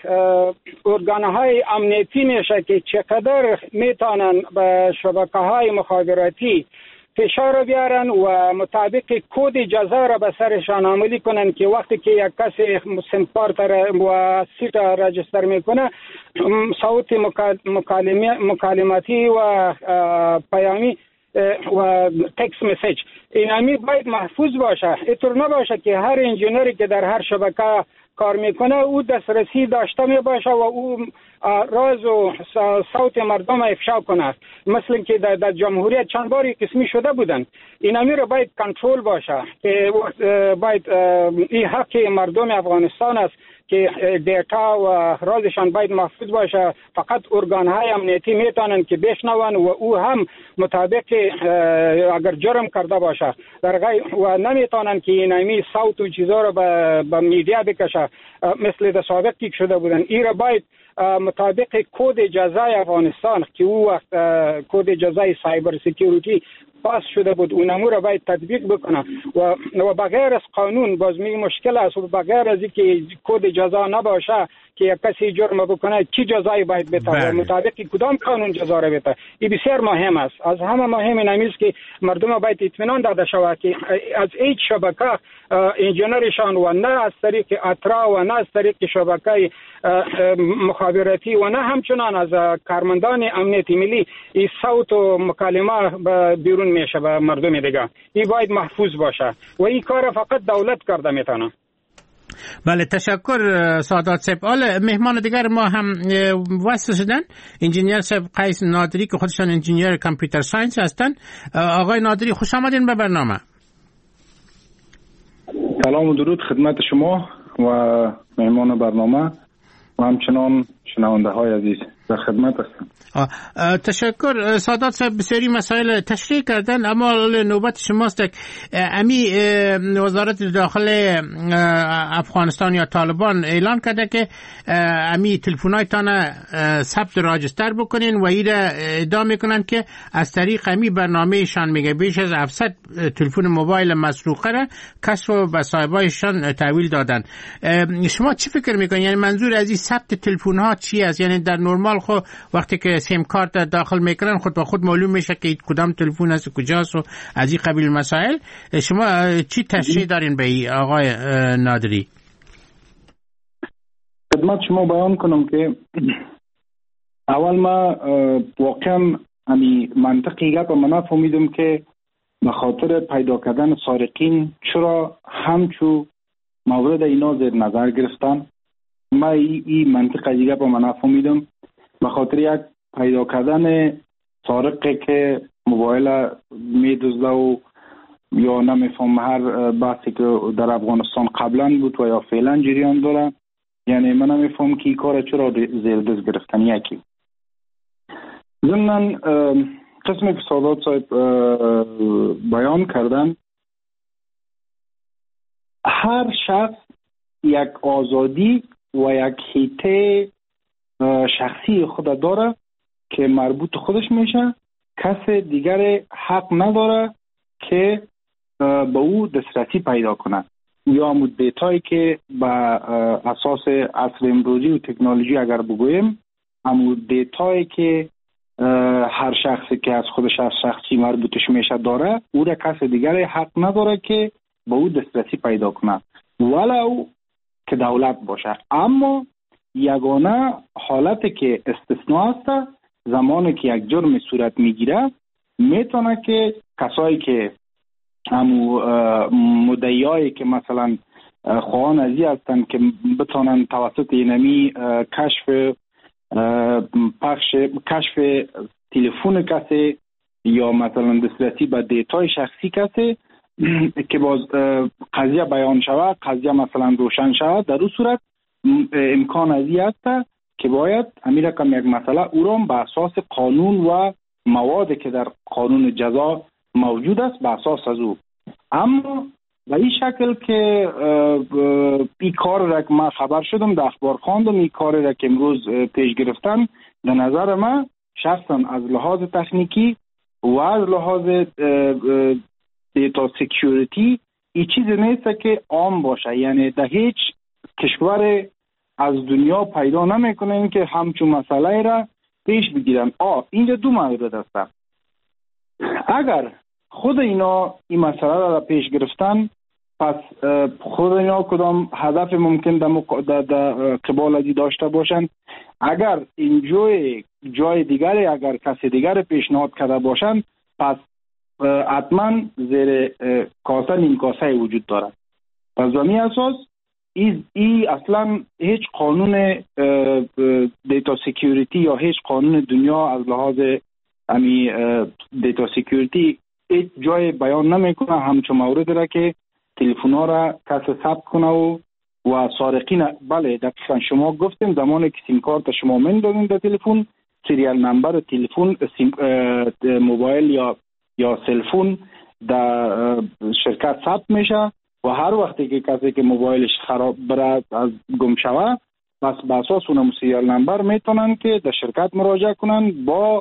Speaker 10: ارگان‌های امنیتی میشه که چقدر میتونن به شبکه‌های مخابراتی فشار بیارن و مطابق کد جزا را به سرشان عملی کنن که وقتی که یک کسی سیم کارت و سیت راجستر میکنه صوت مکالماتی و پیامی و تکست مسیج اینمی باید محفوظ باشه. اینطور نباشه که هر انجینری که در هر شبکه کار میکنه او دسترسی داشته می باشه و او راز و صوت مردم افشا کنه، مثل که در جمهوریت چند باری قسمی شده بودن. اینمی رو باید کنترل باشه که باید این حق مردم افغانستان است که دیتا و رازشان باید محفوظ باشه. فقط ارگان‌های امنیتی میتونن که بشنون و او هم مطابق اگر جرم کرده باشه در غیر و نمیتونن که اینمی صوت و چیزا رو به میدیا بکشه مثل در سابق که شده بودن. این را باید مطابق کد جزای افغانستان که او وقت کد جزای سایبر سکیوریتی پاس شده بود اونمو را باید تطبیق بکنه و بغیر از قانون باز می مشکل است و بغیر از اینکه کد جزا نباشه که یک کسی جرم بکنه چی جزایی باید بده مطابق کدام قانون جزا را بده. این بسیار مهم است. از همه مهم این است که مردم باید اطمینان داده شود که از هیچ شبکه انجینرشان و نه از طریق اترا و نه از طریق شبکه مخابراتی و نه همچنان از کارمندان امنیت ملی این صوت و مکالمه بیرون میشه به مردم دیگه. این باید محفوظ باشه و این کار فقط دولت کرده میتونه.
Speaker 9: بله تشکر سعادت صاحب. حالا مهمان دیگر ما هم وصل شدن، انجینیر صاحب قیس نادری که خودشان انجینیر کامپیوتر ساینس هستن. آقای نادری خوش آمدین به برنامه.
Speaker 16: سلام و درود خدمت شما و مهمان برنامه و همچنان شنونده های عزیز. در خدمت هستم.
Speaker 9: تشکر سادات صاحب، بسیاری مسائل تشریح کردن، اما نوبت شماست. امی وزارت داخل افغانستان یا طالبان اعلان کرده که امی تلفن‌هایتان ثبت راجستر بکنین و ایره ادعا میکنن که از طریق امی برنامهشان میگه بیش از 700 تلفن موبایل مسروقه را کسب و صاحبایشان تحویل دادن. شما چی فکر میکنین؟ یعنی منظور از این ثبت تلفن ها چی است؟ یعنی در نرمال خود وقتی که سیم کارت داخل میکنن خود به خود معلوم میشه که کدام تلفن است کجاست و از این قبیل مسائل. شما چی تشریح دارین به این آقای نادری؟
Speaker 16: خدمت شما بیان کنم که اول ما واقعا امی منطقی گپ ما نفهمیدم که به خاطر پیدا کردن سارقین چرا همچو مورد اینا زیر نظر گرفتن. ما این منطق از گپ ما نفهمیدم. به خاطر یک پیدا کردن سارقی که موبایل میدزده و یا نمیفهم هر بحثی که در افغانستان قبلا بود و یا فعلا جریان داره، یعنی من نمیفهم که این کار چرا زیر دست گرفتن. یکی ضمن قسمی که سادات صاحب بیان کردن، هر شخص یک آزادی و یک حیطه شخصی خود داره که مربوط خودش میشه. کس دیگر حق نداره که به او دسترسی پیدا کنه یا دیتایی که به اساس عصر امروزی و تکنولوژی اگر بگویم همون دیتایی که هر شخصی که از خودش از شخصی مربوطش میشه داره، او را کس دیگر حق نداره که به او دسترسی پیدا کنه ولو که دولت باشه. اما یگانه حالتی که استثناء است زمانی که یک جرم صورت میگیره، میتونه که کسایی که همو مدعیایی که مثلا خواهان ازی هستن که بتونن توسط اینمی کشف تلفن کسی یا مثلا دسترسی به دیتای شخصی کسی که باز قضیه بیان شود، قضیه مثلا روشن شود، در اون صورت امکان ازی هست که باید همین رقم یک مسئله او را به اساس قانون و موادی که در قانون جزا موجود است به اساس از او. اما به این شکل که این کار را که من خبر شدم در اخبار خواندم، این کار را که امروز پیش گرفتن، در نظر من شخصا از لحاظ تکنیکی و از لحاظ دیتا سکیوریتی این چیز نیست که عام باشه. یعنی در هیچ کشور از دنیا پیدا نمیکنن که همچون مسئله را پیش بگیرن. اینجا دو مورد است. اگر خود اینا این مسئله را پیش گرفتن، پس خود اینا کدام هدف ممکن در قبال ازی داشته باشن. اگر این جای دیگری اگر کسی دیگر پیشنهاد کرده باشن، پس حتما زیر کاسه نیم کاسه وجود دارد. پس به این اساس ای اصلا هیچ قانون دیتا سکیوریتی یا هیچ قانون دنیا از لحاظ امی دیتا سکیوریتی هیچ جای بیان نمیکنه همچون مورد را که تلفن‌ها را کسی ثبت کنه و سارقین. بله دقیقا شما گفتیم زمانی که سیم کارت شما میندازین در تلفن، سریال نمبر تلفن موبایل یا سلفون در شرکت ثبت میشه و هر وقتی که کسی که موبایلش خراب برد از گم شوه، پس به اساس اون سریال نمبر میتونن که در شرکت مراجعه کنن با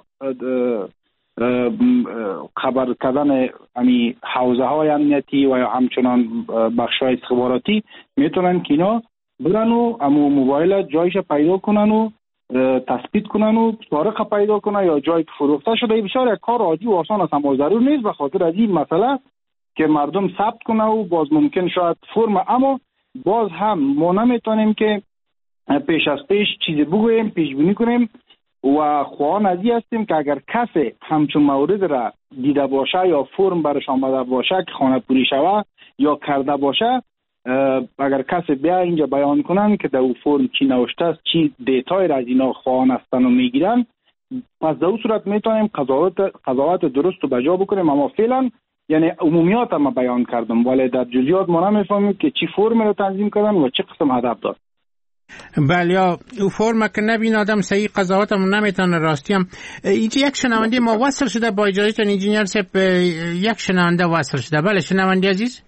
Speaker 16: خبر کردن امی حوزه های امنیتی و یا همچنان بخش های استخباراتی میتونن که اینا برن و امو موبایل جایش پیدا کنن و تثبیت کنن و سارق پیدا کنن یا جایی که فروخته شده. بسیار یک کار عادی و آسان است، اما ضرور نیست به خاطر از این مسئله که مردم ثبت کنه و باز ممکن شاید فرم. اما باز هم ما نمیتونیم که پیش از پیش چیزی بگوییم، پیش بینی کنیم و خواهان ازی هستیم که اگر کسی همچون مورد را دیده باشه یا فرم برش آمده باشه که خانه پوری شوه یا کرده باشه، اگر کسی بیا اینجا بیان کنن که در او فرم چی نوشته است، چی دیتای را از اینا خواهان هستن و میگیرن، پس در اون صورت میتونیم قضاوت درست رو بجا بکنیم. اما فعلا یعنی عمومیات ما بیان کردم ولی در جزئیات ما نمیفهمیم که چی فرم را تنظیم کردن و چه قسم هدف داشت.
Speaker 9: بله، یا او فرم که نبین آدم صحیح قضاوت هم نمیتونه. راستی هم اینجا یک شنونده ما وصل شده با اجازهتون انجینیر صاحب، یک شنونده وصل شده. بله شنونده عزیز.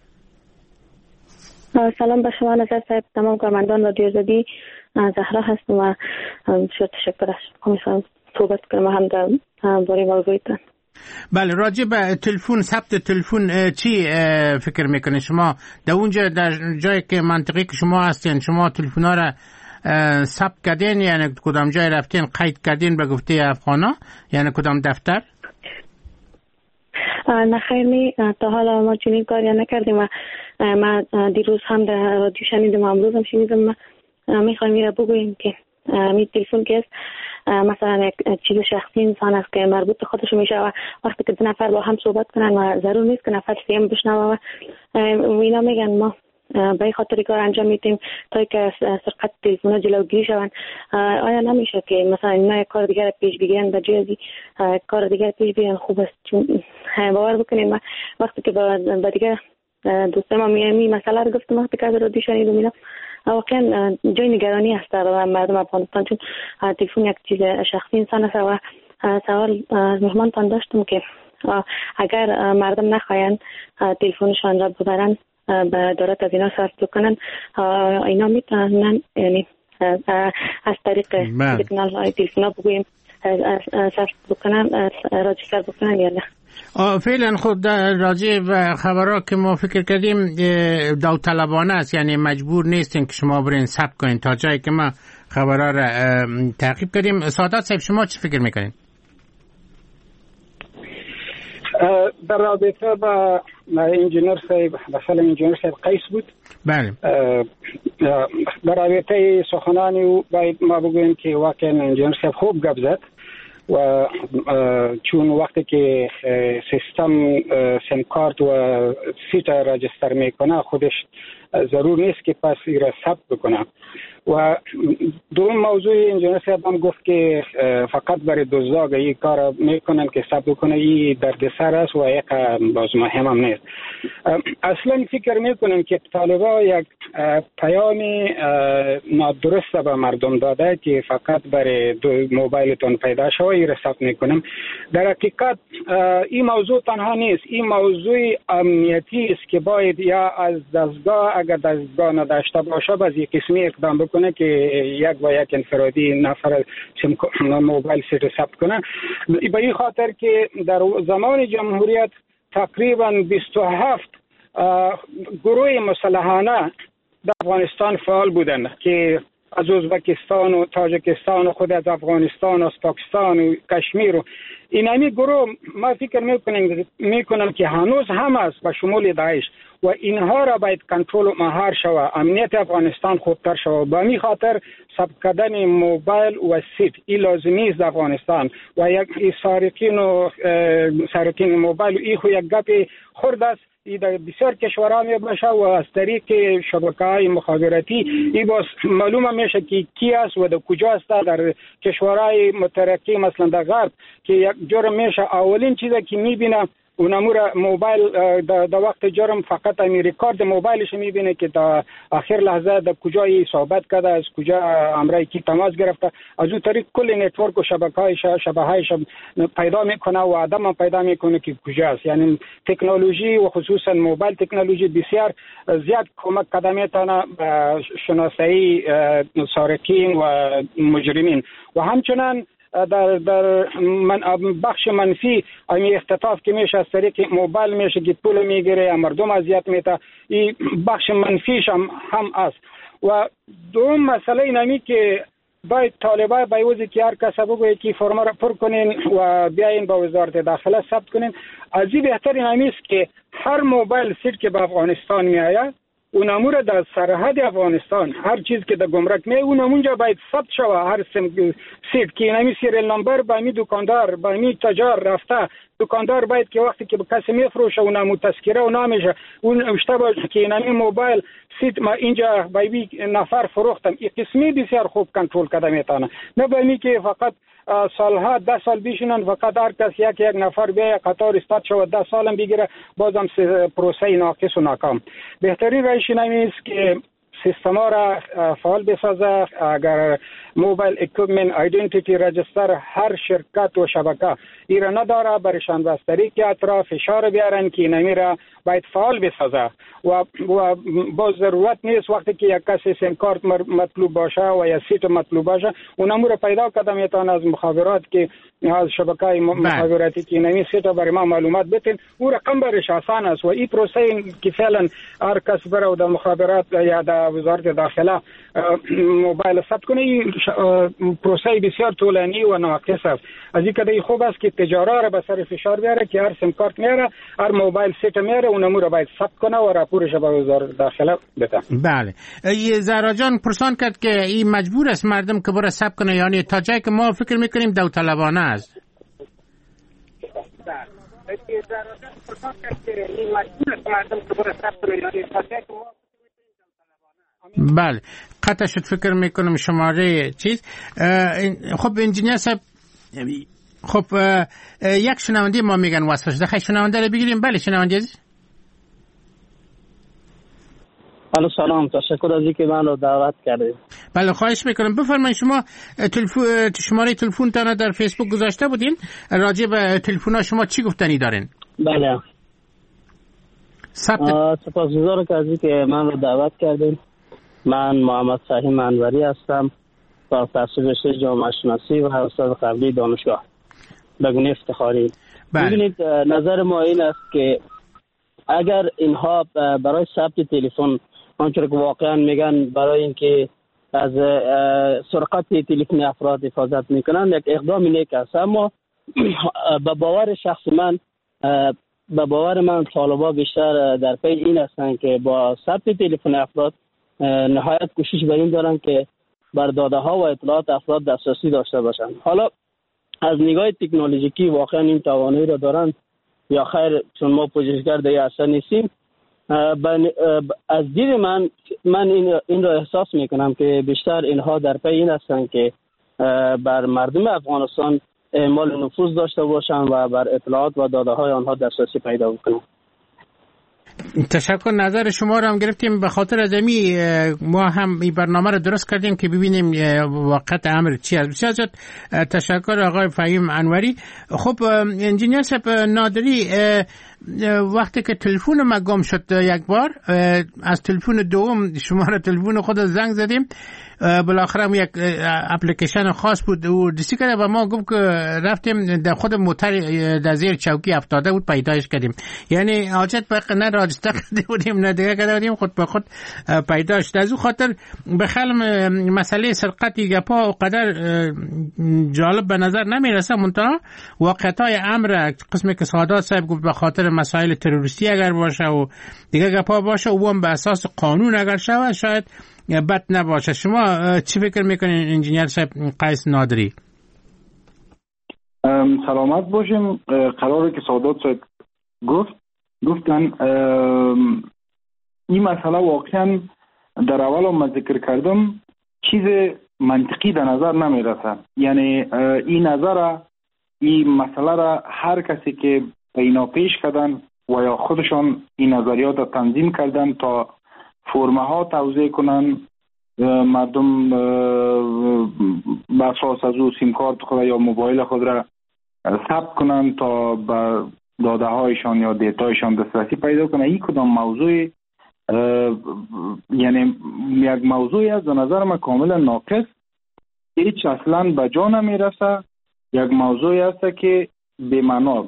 Speaker 17: سلام به شما نظر صاحب، تمام کارمندان رادیو آزادی. زهرا هستم و تشکر از صحبت کنم هم در باره موضوعتان.
Speaker 9: بله، راجع به تلفن، ثبت تلفن چی فکر میکنید شما؟ در اونجا در جایی که منطقی که شما هستین، شما تلفن‌ها را ثبت کردین؟ یعنی کدام جای رفتین قید کردین به گفته افغانا؟ یعنی کدام دفتر؟
Speaker 17: نه خیر نی، تا حالا ما چنین کاری نکردیم و ما دیروز هم در رادیو شنیدم و امروز هم شنیدم. میخوایم را بگوییم که می تلفن که است مثلا یک چیز شخصی انسان است که مربوط به خودش میشه و وقتی که دو نفر با هم صحبت کنن و ضرور نیست که نفر سیم بشنوه و اینا میگن ما به این خاطر کار انجام میدیم تا که سرقت تلفن جلوگیری شون. آیا نمیشه که مثلا اینا یک کار دیگر پیش بگیرن به جای از کار دیگر پیش بگیرن؟ خوب است. چون باور بکنیم وقتی که با دیگر دوستان ما میامی مسئله رو گفتم، وقتی که از رادیو شنیدم اینا واقعا جای نگرانی هست در مردم افغانستان، چون تلفن یک چیز شخصی انسان است و سوال از مهمانتان داشتم که اگر مردم نخواهند تلفنشان را ببرن به دولت از اینا صرف بکنن، اینا میتونن یعنی از طریق سیگنال تلفن بگوییم صرف بکنن، راجستر بکنن یا نه؟
Speaker 9: فعلا خود راجع به خبرها که ما فکر کردیم داوطلبانه است، یعنی مجبور نیستین که شما برین ثبت کنین تا جایی که ما خبرها را تعقیب کردیم. سعادت صاحب شما چی فکر میکنین؟
Speaker 10: در رابطه با انجینیر صاحب، مثلا انجینیر صاحب قیس بود.
Speaker 9: بله.
Speaker 10: در رابطه سخنانی او باید ما بگوییم که واقعا انجینیر صاحب خوب گپ زد و چون وقتی که سیستم سیم کارت و سیت راجستر میکنه خودش ضرور نیست که پس این را ثبت بکنه. و دوم موضوع انجینیر صاحب هم گفت که فقط برای دزدها این کار میکنن که ثبت بکنه، این دردسر است و یک باز مهم هم نیست. اصلا فکر میکنم که طالبا یک پیام نادرست به مردم داده که فقط برای موبایلتون پیدا شوه این را ثبت میکنم. در حقیقت این موضوع تنها نیست، این موضوع امنیتی است که باید یا از دستگاه اگر دستگاه نداشته باشه باز یک قسمی اقدام بکنه که یک و یک انفرادی نفر موبایل سیت ثبت کنه. به این خاطر که در زمان جمهوریت تقریبا 27 گروه مسلحانه در افغانستان فعال بودند که از ازبکستان و تاجیکستان و خود از افغانستان و از پاکستان و کشمیر و اینمی گروه ما فکر میکنم که هنوز هم است به شمول داعش و اینها را باید کنترل و مهار شود، امنیت افغانستان خوبتر شود. به این خاطر ثبت کردن موبایل و سیت این لازمی است در افغانستان و یک سارقین موبایل این خو یک گپ خرد است. این در بسیار کشورها می باشه و از طریق شبکه‌های مخابراتی این باز معلومه میشه که کی است و در کجا است. در کشورهای مترقی مثلا در غرب که یک جرم میشه اولین چیزی که میبینه اونمور موبایل در وقت جرم فقط ریکارد موبایلش میبینه که در آخر لحظه در کجای صحبت کرده، از کجا امرای کی تماس گرفته، از اون طریق کل نتورک و شبکه‌هایش پیدا میکنه و آدم هم پیدا میکنه که کجا است. یعنی تکنولوژی و خصوصا موبایل تکنولوژی بسیار زیاد کمک کرده میتونه به شناسایی سارقین و مجرمین و همچنان در بخش منفی این اختطاف که میشه از طریق موبایل میشه که پول میگیره مردم اذیت میته، این بخش منفیش هم است. و دوم مسئله اینمی که باید طالبان بایوزی که هر کس بگوید که فرما را پر کنین و بیاین با وزارت داخله ثبت کنین. از این بهتر اینمی است که هر موبایل سیت که به افغانستان میآید اونمور در سرحد افغانستان هر چیز که در گمرک می اونمونجا باید ثبت شوه. هر سیت که اینمی سیریل نمبر با می دکاندار با می تجار رفته، دکاندار باید که وقتی که به کسی میفروشه اونمو تذکره و نامشه اون اشته باشه که اینمی موبایل سیت ما اینجا بایبی نفر فروختم. این قسمی بسیار خوب کنترل کرده میتونه، نه باید که فقط سالها 10 سال بیشونن فقط هر کس یک نفر بیا قطار استارت شود 10 سالم بگیره بازم پروسه ناقص و ناکام. بهترین روش اینمی است که سیستم ها را فعال بسازه. اگر موبایل اکویپمنت آیدنتیتی رجستر هر شرکت و شبکه ایرا نداره، برشان بستری که اطراف فشار بیارن که اینمی را باید فعال بسازه و با ضرورت نیست وقتی که یک کسی سیم کارت مطلوب باشه و یا سیت مطلوب باشه اونمو را پیدا کرده میتونه از مخابرات که از شبکه مخابراتی که اینمی سیت برای ما معلومات بتین، او رقم برش آسان است و این پروسه که فعلا هر کس بره در مخابرات یا در وزارت داخله موبایل ثبت کنه، این پروسه بسیار طولانی و ناقص است. از این کده خوب است که تجارا را به سر فشار بیاره که هر سیم کارت میاره، هر موبایل سیت میاره، اونمو را باید ثبت کنه و راپورش به وزارت داخله بده.
Speaker 9: بله. زهرا جان پرسان کرد که این مجبور است مردم که بره ثبت کنه، یعنی تا جایی که ما فکر میکنیم داوطلبانه است. بله قطع شد. فکر میکنم شماره چیز. خب انجینیر صاحب، خب یک شنونده ما میگن وصل شده، خیلی شنونده رو بگیریم. بله شنونده عزیز.
Speaker 18: الو سلام، تشکر از اینکه من رو دعوت کردید.
Speaker 9: بله خواهش میکنم. بفرمایید شما شماره تلفنتون در فیسبوک گذاشته بودین، راجع به تلفن شما چی گفتنی دارین؟
Speaker 18: بله سپاسگزارم که از اینکه من رو دعوت کردین. من محمد فهیم انوری هستم، با تحصیل رشته جامعه شناسی و استاد قبلی دانشگاه بگونه افتخاری. ببینید نظر ما این است که اگر اینها برای ثبت تلفن آنچه که واقعا میگن برای اینکه از سرقت تلفن افراد حفاظت میکنن، یک اقدام نیک است، اما به باور من طالبا بیشتر در پی این هستند که با ثبت تلفن افراد نهایت کوشش بر این دارن که بر داده ها و اطلاعات افراد دسترسی داشته باشند. حالا از نگاه تکنولوژیکی واقعا این توانایی را دارن یا خیر، چون ما پژوهشگر در اصلا نیستیم. از دید من این را احساس میکنم که بیشتر اینها در پی این هستند که بر مردم افغانستان اعمال نفوذ داشته باشند و بر اطلاعات و داده های آنها دسترسی پیدا بکنند.
Speaker 9: تشکر. نظر شما رو هم گرفتیم. به خاطر از ما هم این برنامه رو درست کردیم که ببینیم واقعیت امر چی است. بسیار تشکر آقای فهیم انوری. خب انجینیر صاحب نادری، وقتی که تلفن ما گم شد یک بار، از تلفن دوم شماره تلفن خود زنگ زدیم، بالاخره یک اپلیکیشن خاص بود و دستی کرده و ما گفت که رفتیم در خود موتر در زیر چوکی افتاده بود پیدایش کردیم. یعنی حاجت به نه راجستر کرده بودیم نه دیگه کرده بودیم، خود به خود پیدا شد. از اون خاطر بخیال مسئله سرقتی گپا و قدر جالب به نظر نمیرسه، منتها واقعیت‌های امر قسمی که سعادت صاحب گفت به خاطر مسائل تروریستی اگر باشه و دیگه گپا باشه و هم به اساس قانون اگر شود شاید بد نباشه. شما چی فکر میکنین انجینیر صاحب قیس نادری؟
Speaker 16: سلامت باشیم. قراره که سعادت صاحب گفتن این مسئله واقعا در اول هم ذکر کردم چیز منطقی در نظر نمیرسه. یعنی این نظر این مسئله را هر کسی که اینا پیش کردن و یا خودشان این نظریات را تنظیم کردن تا فرمه ها توزیع کنن، مردم به اساس از او سیم کارت خود یا موبایل خود را ثبت کنن تا به داده هایشان یا دیتایشان دسترسی پیدا کنن. این کدام موضوع یعنی یک موضوعی از نظر من کاملا ناقص، هیچ اصلا به جا نمیرسه. یک موضوعی است که بی‌معنی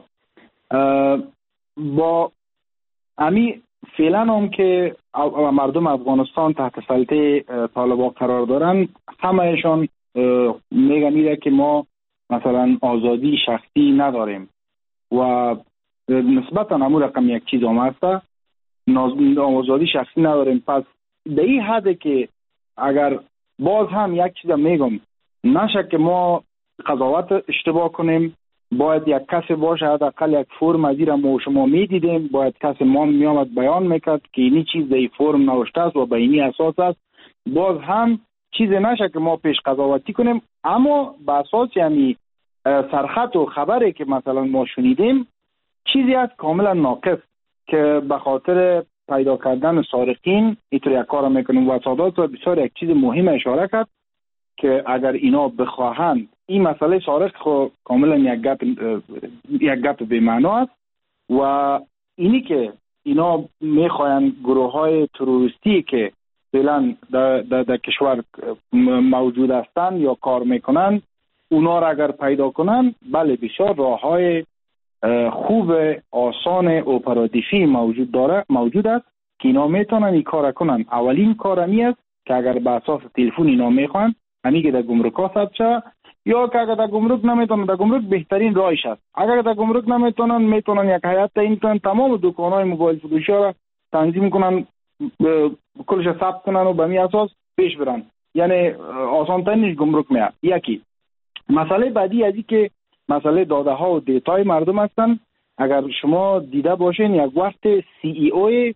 Speaker 16: با امی فعلا هم که مردم افغانستان تحت سلطه طالبان قرار دارن، همهشان میگن که ما مثلا آزادی شخصی نداریم و نسبتا همون رقم یک چیز هم هسته، آزادی شخصی نداریم. پس به این حده که اگر باز هم یک چیز میگم نشه که ما قضاوت اشتباه کنیم، باید یک کسی باشه حداقل یک فرم از این ما شما میدیدیم، باید کسی ما میامد بیان میکرد که اینی چیز در فرم نوشته است و به اینی اساس است. باز هم چیز نشه که ما پیش قضاوتی کنیم، اما به اساس یعنی سرخط و خبری که مثلا ما شنیدیم چیزی است کاملا ناقص که به خاطر پیدا کردن سارقین اینطور یک کار میکنن. و سادات بسیار یک چیز مهم اشاره کرد که اگر اینا بخواهند این مسئله سارق خو کاملا یک گپ به معنا است و اینی که اینا میخواین گروه های تروریستی که فعلا در کشور موجود هستند یا کار میکنن اونا را اگر پیدا کنن، بله بسیار راه های خوب آسان اپراتیفی موجود است که اینا میتونن این کار کنن. اولین کار همی است که اگر به اساس تلفن اینا میخوان همی که در گمرک ها ثبت شه، یا که اگر در گمرک نمیتونن، در گمرک بهترین راهش است. اگر در گمرک نمیتونن میتونن یک هیئت تعیین کنن تمام دکان‌های موبایل فروشی را تنظیم کنن، کلش ثبت کنن و به می اساس پیش برن. یعنی آسان ترینش گمرک میاد. یکی مسئله بعدی ازی که مسئله داده ها و دیتای مردم هستن. اگر شما دیده باشین یک وقت CEO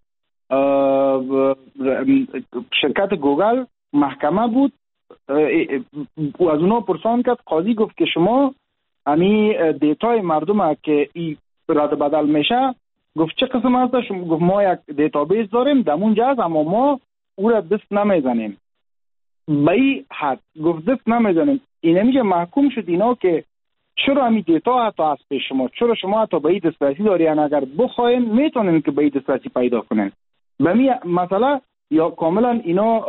Speaker 16: شرکت گوگل محکمه بود و از اونا پرسان کرد، قاضی گفت که شما امی دیتای مردم که ای رد بدل میشه، گفت چه قسم هست؟ گفت ما یک دیتابیس داریم در اونجا هست اما ما او را دست نمیزنیم. به این حد گفت دست نمیزنیم. این میشه محکوم شد اینا که چرا همی دیتا حتی از پیش شما، چرا شما حتی به این دسترسی دارین، اگر بخواین میتونین که به این دسترسی پیدا کنین. به می مسئله یا کاملا اینا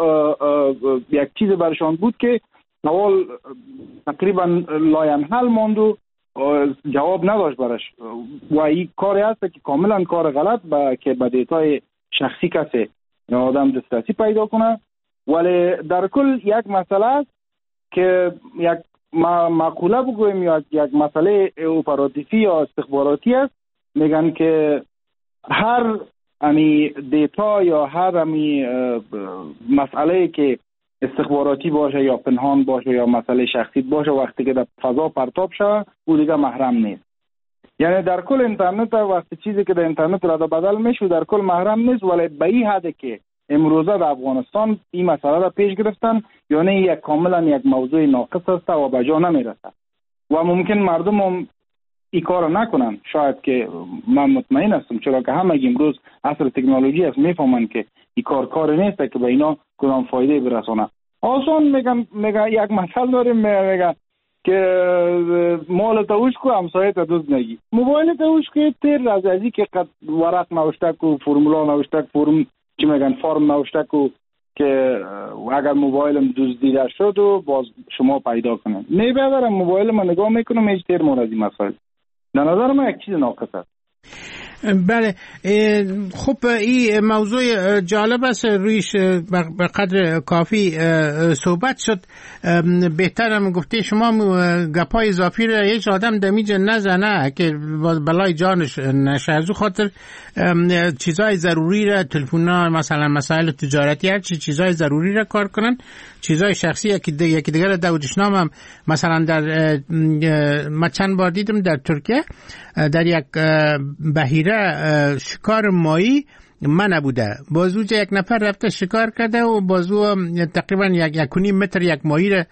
Speaker 16: یک چیز برشان بود که اول تقریبا لاینحل ماند و جواب نداشت برش و این کاری هست که کاملا کار غلط که به دیتای شخصی کسی آدم دسترسی پیدا کنه. ولی در کل یک مسئله است که یک مقوله بگویم یا یک مسئله اپراتیفی یا استخباراتی است، میگن که هر امی دیتا یا هر امی مسئله که استخباراتی باشه یا پنهان باشه یا مسئله شخصی باشه وقتی که در فضا پرتاب شود او دیگه محرم نیست. یعنی در کل اینترنت وقتی چیزی که در اینترنت رد بدل میشه در کل محرم نیست. ولی به این حد که امروزه در افغانستان این مسئله را پیش گرفتن، یعنی یک کاملا یک موضوع ناقص است و به جا نمیرسه و ممکن مردم هم این کار نکنن. شاید که من مطمئن هستم چرا که همه امروز عصر تکنولوژی است، میفهمن که این کار نیست که به اینا کدام فایده برسونه. آسان میگه یک مثال داریم، میگه که مال توش کو همسایه تا دوست نگی. موبایل توش که تیر از ازی که ورق نوشته کو فرمولا نوشته فرم چی میگن فرم نوشته کو که اگر موبایلم دزدیده شد و باز شما پیدا کنید. میبرم موبایل من نگاه میکنم هیچ تیر موردی مسائل. در نظر من یک چیز ناقص است.
Speaker 9: بله خب این موضوع جالب است، رویش به قدر کافی صحبت شد. بهترم گفته شما گپای اضافی را هیچ آدم دمیج نزنه که بلای جانش نشه. از خاطر چیزای ضروری را تلفن‌ها مثلا مسائل تجارتی هر چیزای ضروری را کار کنن، چیزای شخصی یکی دیگر داودشنام هم مثلا در من چند بار دیدم در ترکیه در یک بحیره شکار ماهی من نبوده، بازو یک نفر رفته شکار کرده و بازو تقریبا 1.5 متر یک ماهی را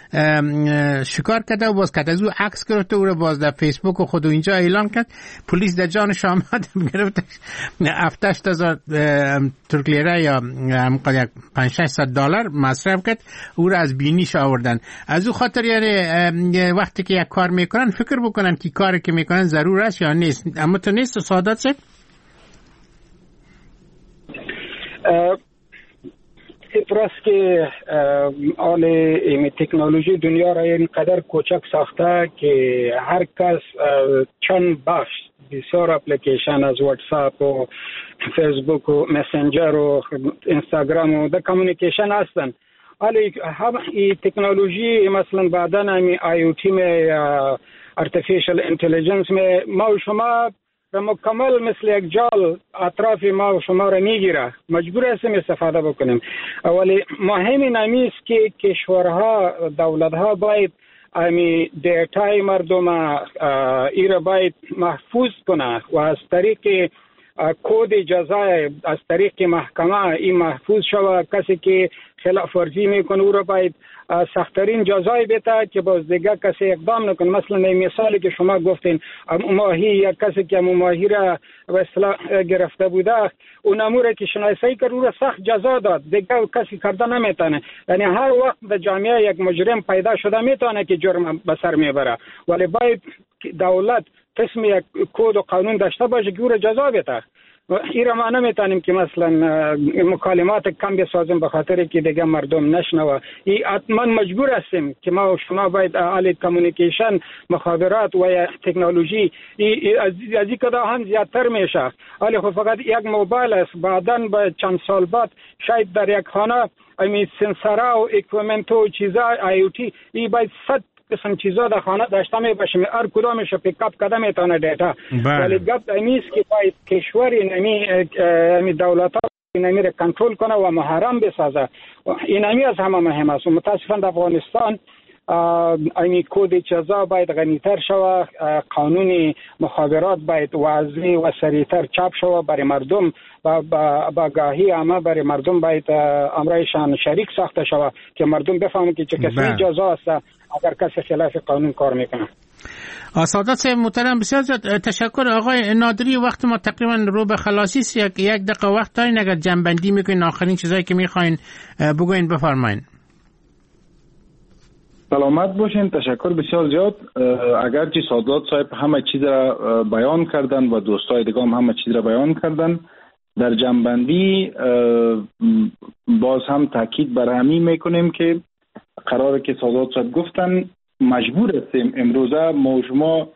Speaker 9: شکار کرده و باز کرد از او عکس گرفته و باز در فیسبوک و خود اینجا اعلان کرد. پلیس در جانش آمد گرفت 7,000 ترک لیره یا همقدر $500-600 مصرف کرد، او را از بینیش آوردن. از او خاطر یعنی وقتی که یک کار میکنن فکر بکنن که کاری که میکنن ضرور است یا نیست. اما تو نیست سعادت شد
Speaker 10: راست که آن این تکنولوژی دنیا را اینقدر کوچک ساخته که هر کس چند بخش بسیار اپلیکیشن از واتساپ و فیسبوک و مسنجر و اینستاگرام و در کمیونیکیشن هستن. ولی هم این تکنولوژی مثلا بعدا همین IoT میں artificial intelligence میں ما و شما مکمل مثل یک جال اطراف ما و شما را میگیره، مجبور هستیم استفاده بکنیم. ولی مهم این است که کشورها دولتها باید امی دیتای مردم ای را باید محفوظ کنه و از طریق کد جزای از طریق محکمه این محفوظ شود. کسی که خلاف ورزی میکنه او را باید سخت‌ترین جزای بده که باز دیگه کسی اقدام نکنه. مثلا این مثالی که شما گفتین ماهی یا کسی که ماهی را به اصطلاح گرفته بوده اون امور که شناسایی کرد او را سخت جزا داد، دیگه کسی کرده نمیتونه. یعنی هر وقت در جامعه یک مجرم پیدا شده میتونه که جرم به سر میبره، ولی باید دولت قسم یک کد و قانون داشته باشه که او را جزا بده. این را ما نمیتونیم که مثلا مکالمات کم بسازیم به خاطر که دیگه مردم نشنوه. این حتما مجبور هستیم که ما و شما باید آل کمیونیکیشن، مخابرات و تکنولوژی از این کدا هم زیادتر میشه. ولی خب فقط یک موبایل است، بعداً با چند سال بعد شاید در یک خانه امی سنسرها و اکویپمنت و چیزا آی او تی این باید 100 قسم چیزا در خانه داشته می باشیم، هر کدامش پیکاپ کده میتونه دیتا. ولی گپ نیست که باید کشور نمی دولت ها نمی را کنترل کنه و محرم بسازه. این نمی از همه مهم است. متاسفانه در افغانستان این کد جزا باید غنیتر شود، قانون مخابرات باید واضح و سریعتر چاپ شود برای مردم و با آگاهی عامه برای مردم باید امرایشان شریک ساخته شود که مردم بفهمند که چه کسی جزا است اگر کسی خلاف قانون کار میکنه.
Speaker 9: سعادت محترم بسیار زیاد تشکر. آقای نادری وقت ما تقریبا رو به خلاصی است، یک دقیقه وقت دارین اگر جنبندی میکنین آخرین چیزایی که میخواین بگوین بفرمایین.
Speaker 16: سلامت باشین. تشکر بسیار زیاد. اگرچه سادات صاحب همه چیز را بیان کردن و دوستای دیگه هم همه چیز را بیان کردن، در جنبندی باز هم تاکید بر همین میکنیم که قراره که سادات صاحب گفتن مجبور هستیم امروزه ما و شما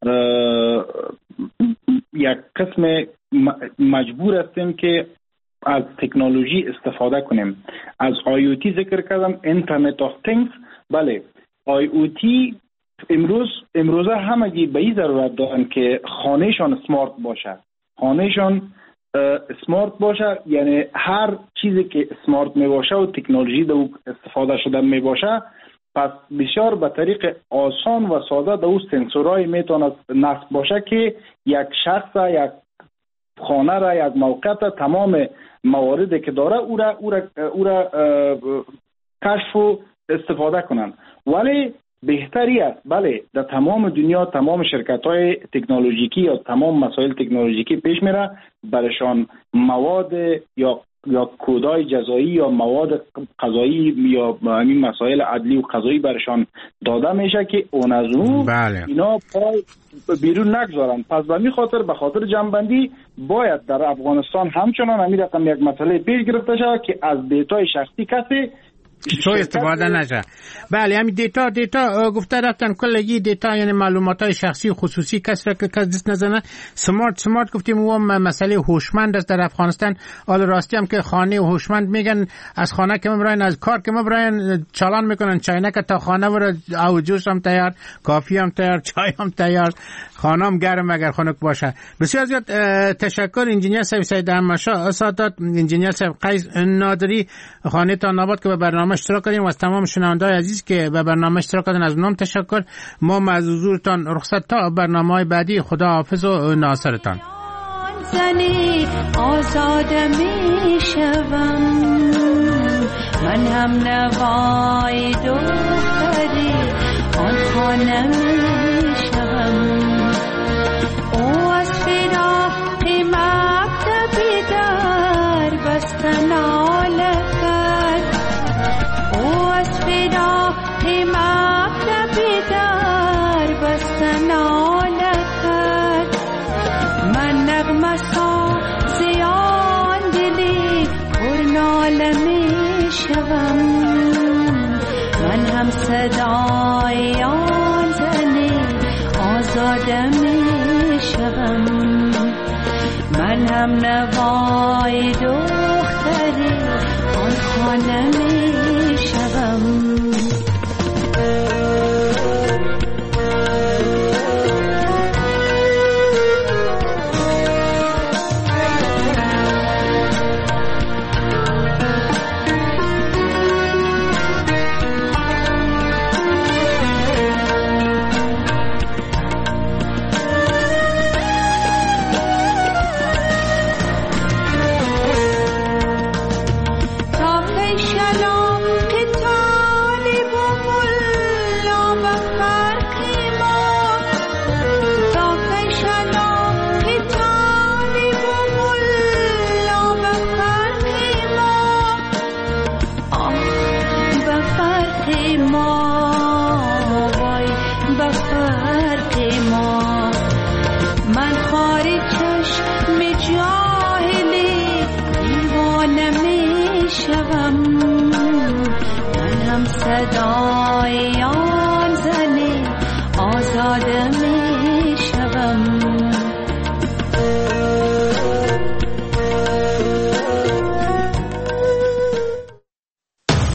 Speaker 16: یک قسم مجبور هستیم که از تکنولوژی استفاده کنیم. از آی او تی ذکر کردم، اینترنت آف تینگز. بله، آی او تی امروزه همگی به این ضرورت دارن که خانهشان سمارت باشه. خانهشان سمارت باشه یعنی هر چیزی که سمارت می باشه و تکنولوژی دو استفاده شده می باشه، پس بسیار به طریق آسان و ساده دو سنسورهای میتونه نصب باشه که یک شخص، یک خانه را، یک موقعیت، تمام مواردی که داره او را کشف و استفاده کنن. ولی بهتری است بله در تمام دنیا تمام شرکت‌های تکنولوژیکی یا تمام مسائل تکنولوژیکی پیش میره، برشان مواد یا کودای جزایی یا مواد قضایی یا همین مسائل عدلی و قضایی برشان داده میشه که اون از اون اینا پای بیرون نگذارن. پس به خاطر جنبندی باید در افغانستان همچنان همین رقم یک مسئله پیش گرفته شود که از دیتای شخصی کسی
Speaker 9: تو استفاده نشه. بله، همین دیتا گفته رفتن کلگی دیتا یعنی معلومات های شخصی و خصوصی کسی را که کس دست نزنه. سمارت گفتیم و مسئله هوشمند است در افغانستان. حال راستی هم که خانه هوشمند میگن از خانه که مبراین، از کار که مبراین چالان میکنن چاینک تا خانه ور او جوش هم تیار، کافی هم تیار، چای هم تیار، خانه هم گرم اگر خنک باشه. بسیار زیاد تشکر انجینیر صاحب سید احمدشاه سادات، انجینیر صاحب قیس نادری، خانه تا ناباد که به برنامه اشتراک کردیم و از تمام شنونده‌های عزیز که به برنامه اشتراک کردن از اونم تشکر. ما از حضورتان رخصت تا برنامه‌های بعدی. خدا حافظ و ناصرتان.
Speaker 19: آزاد میشوم من هم نوای دختری آن خانه میشوم. او از فراق مکتبی در بستن آلت من هم صدای آن زنی آزاده می شوم. من هم نوای دختری آن خانه می شوم. صدای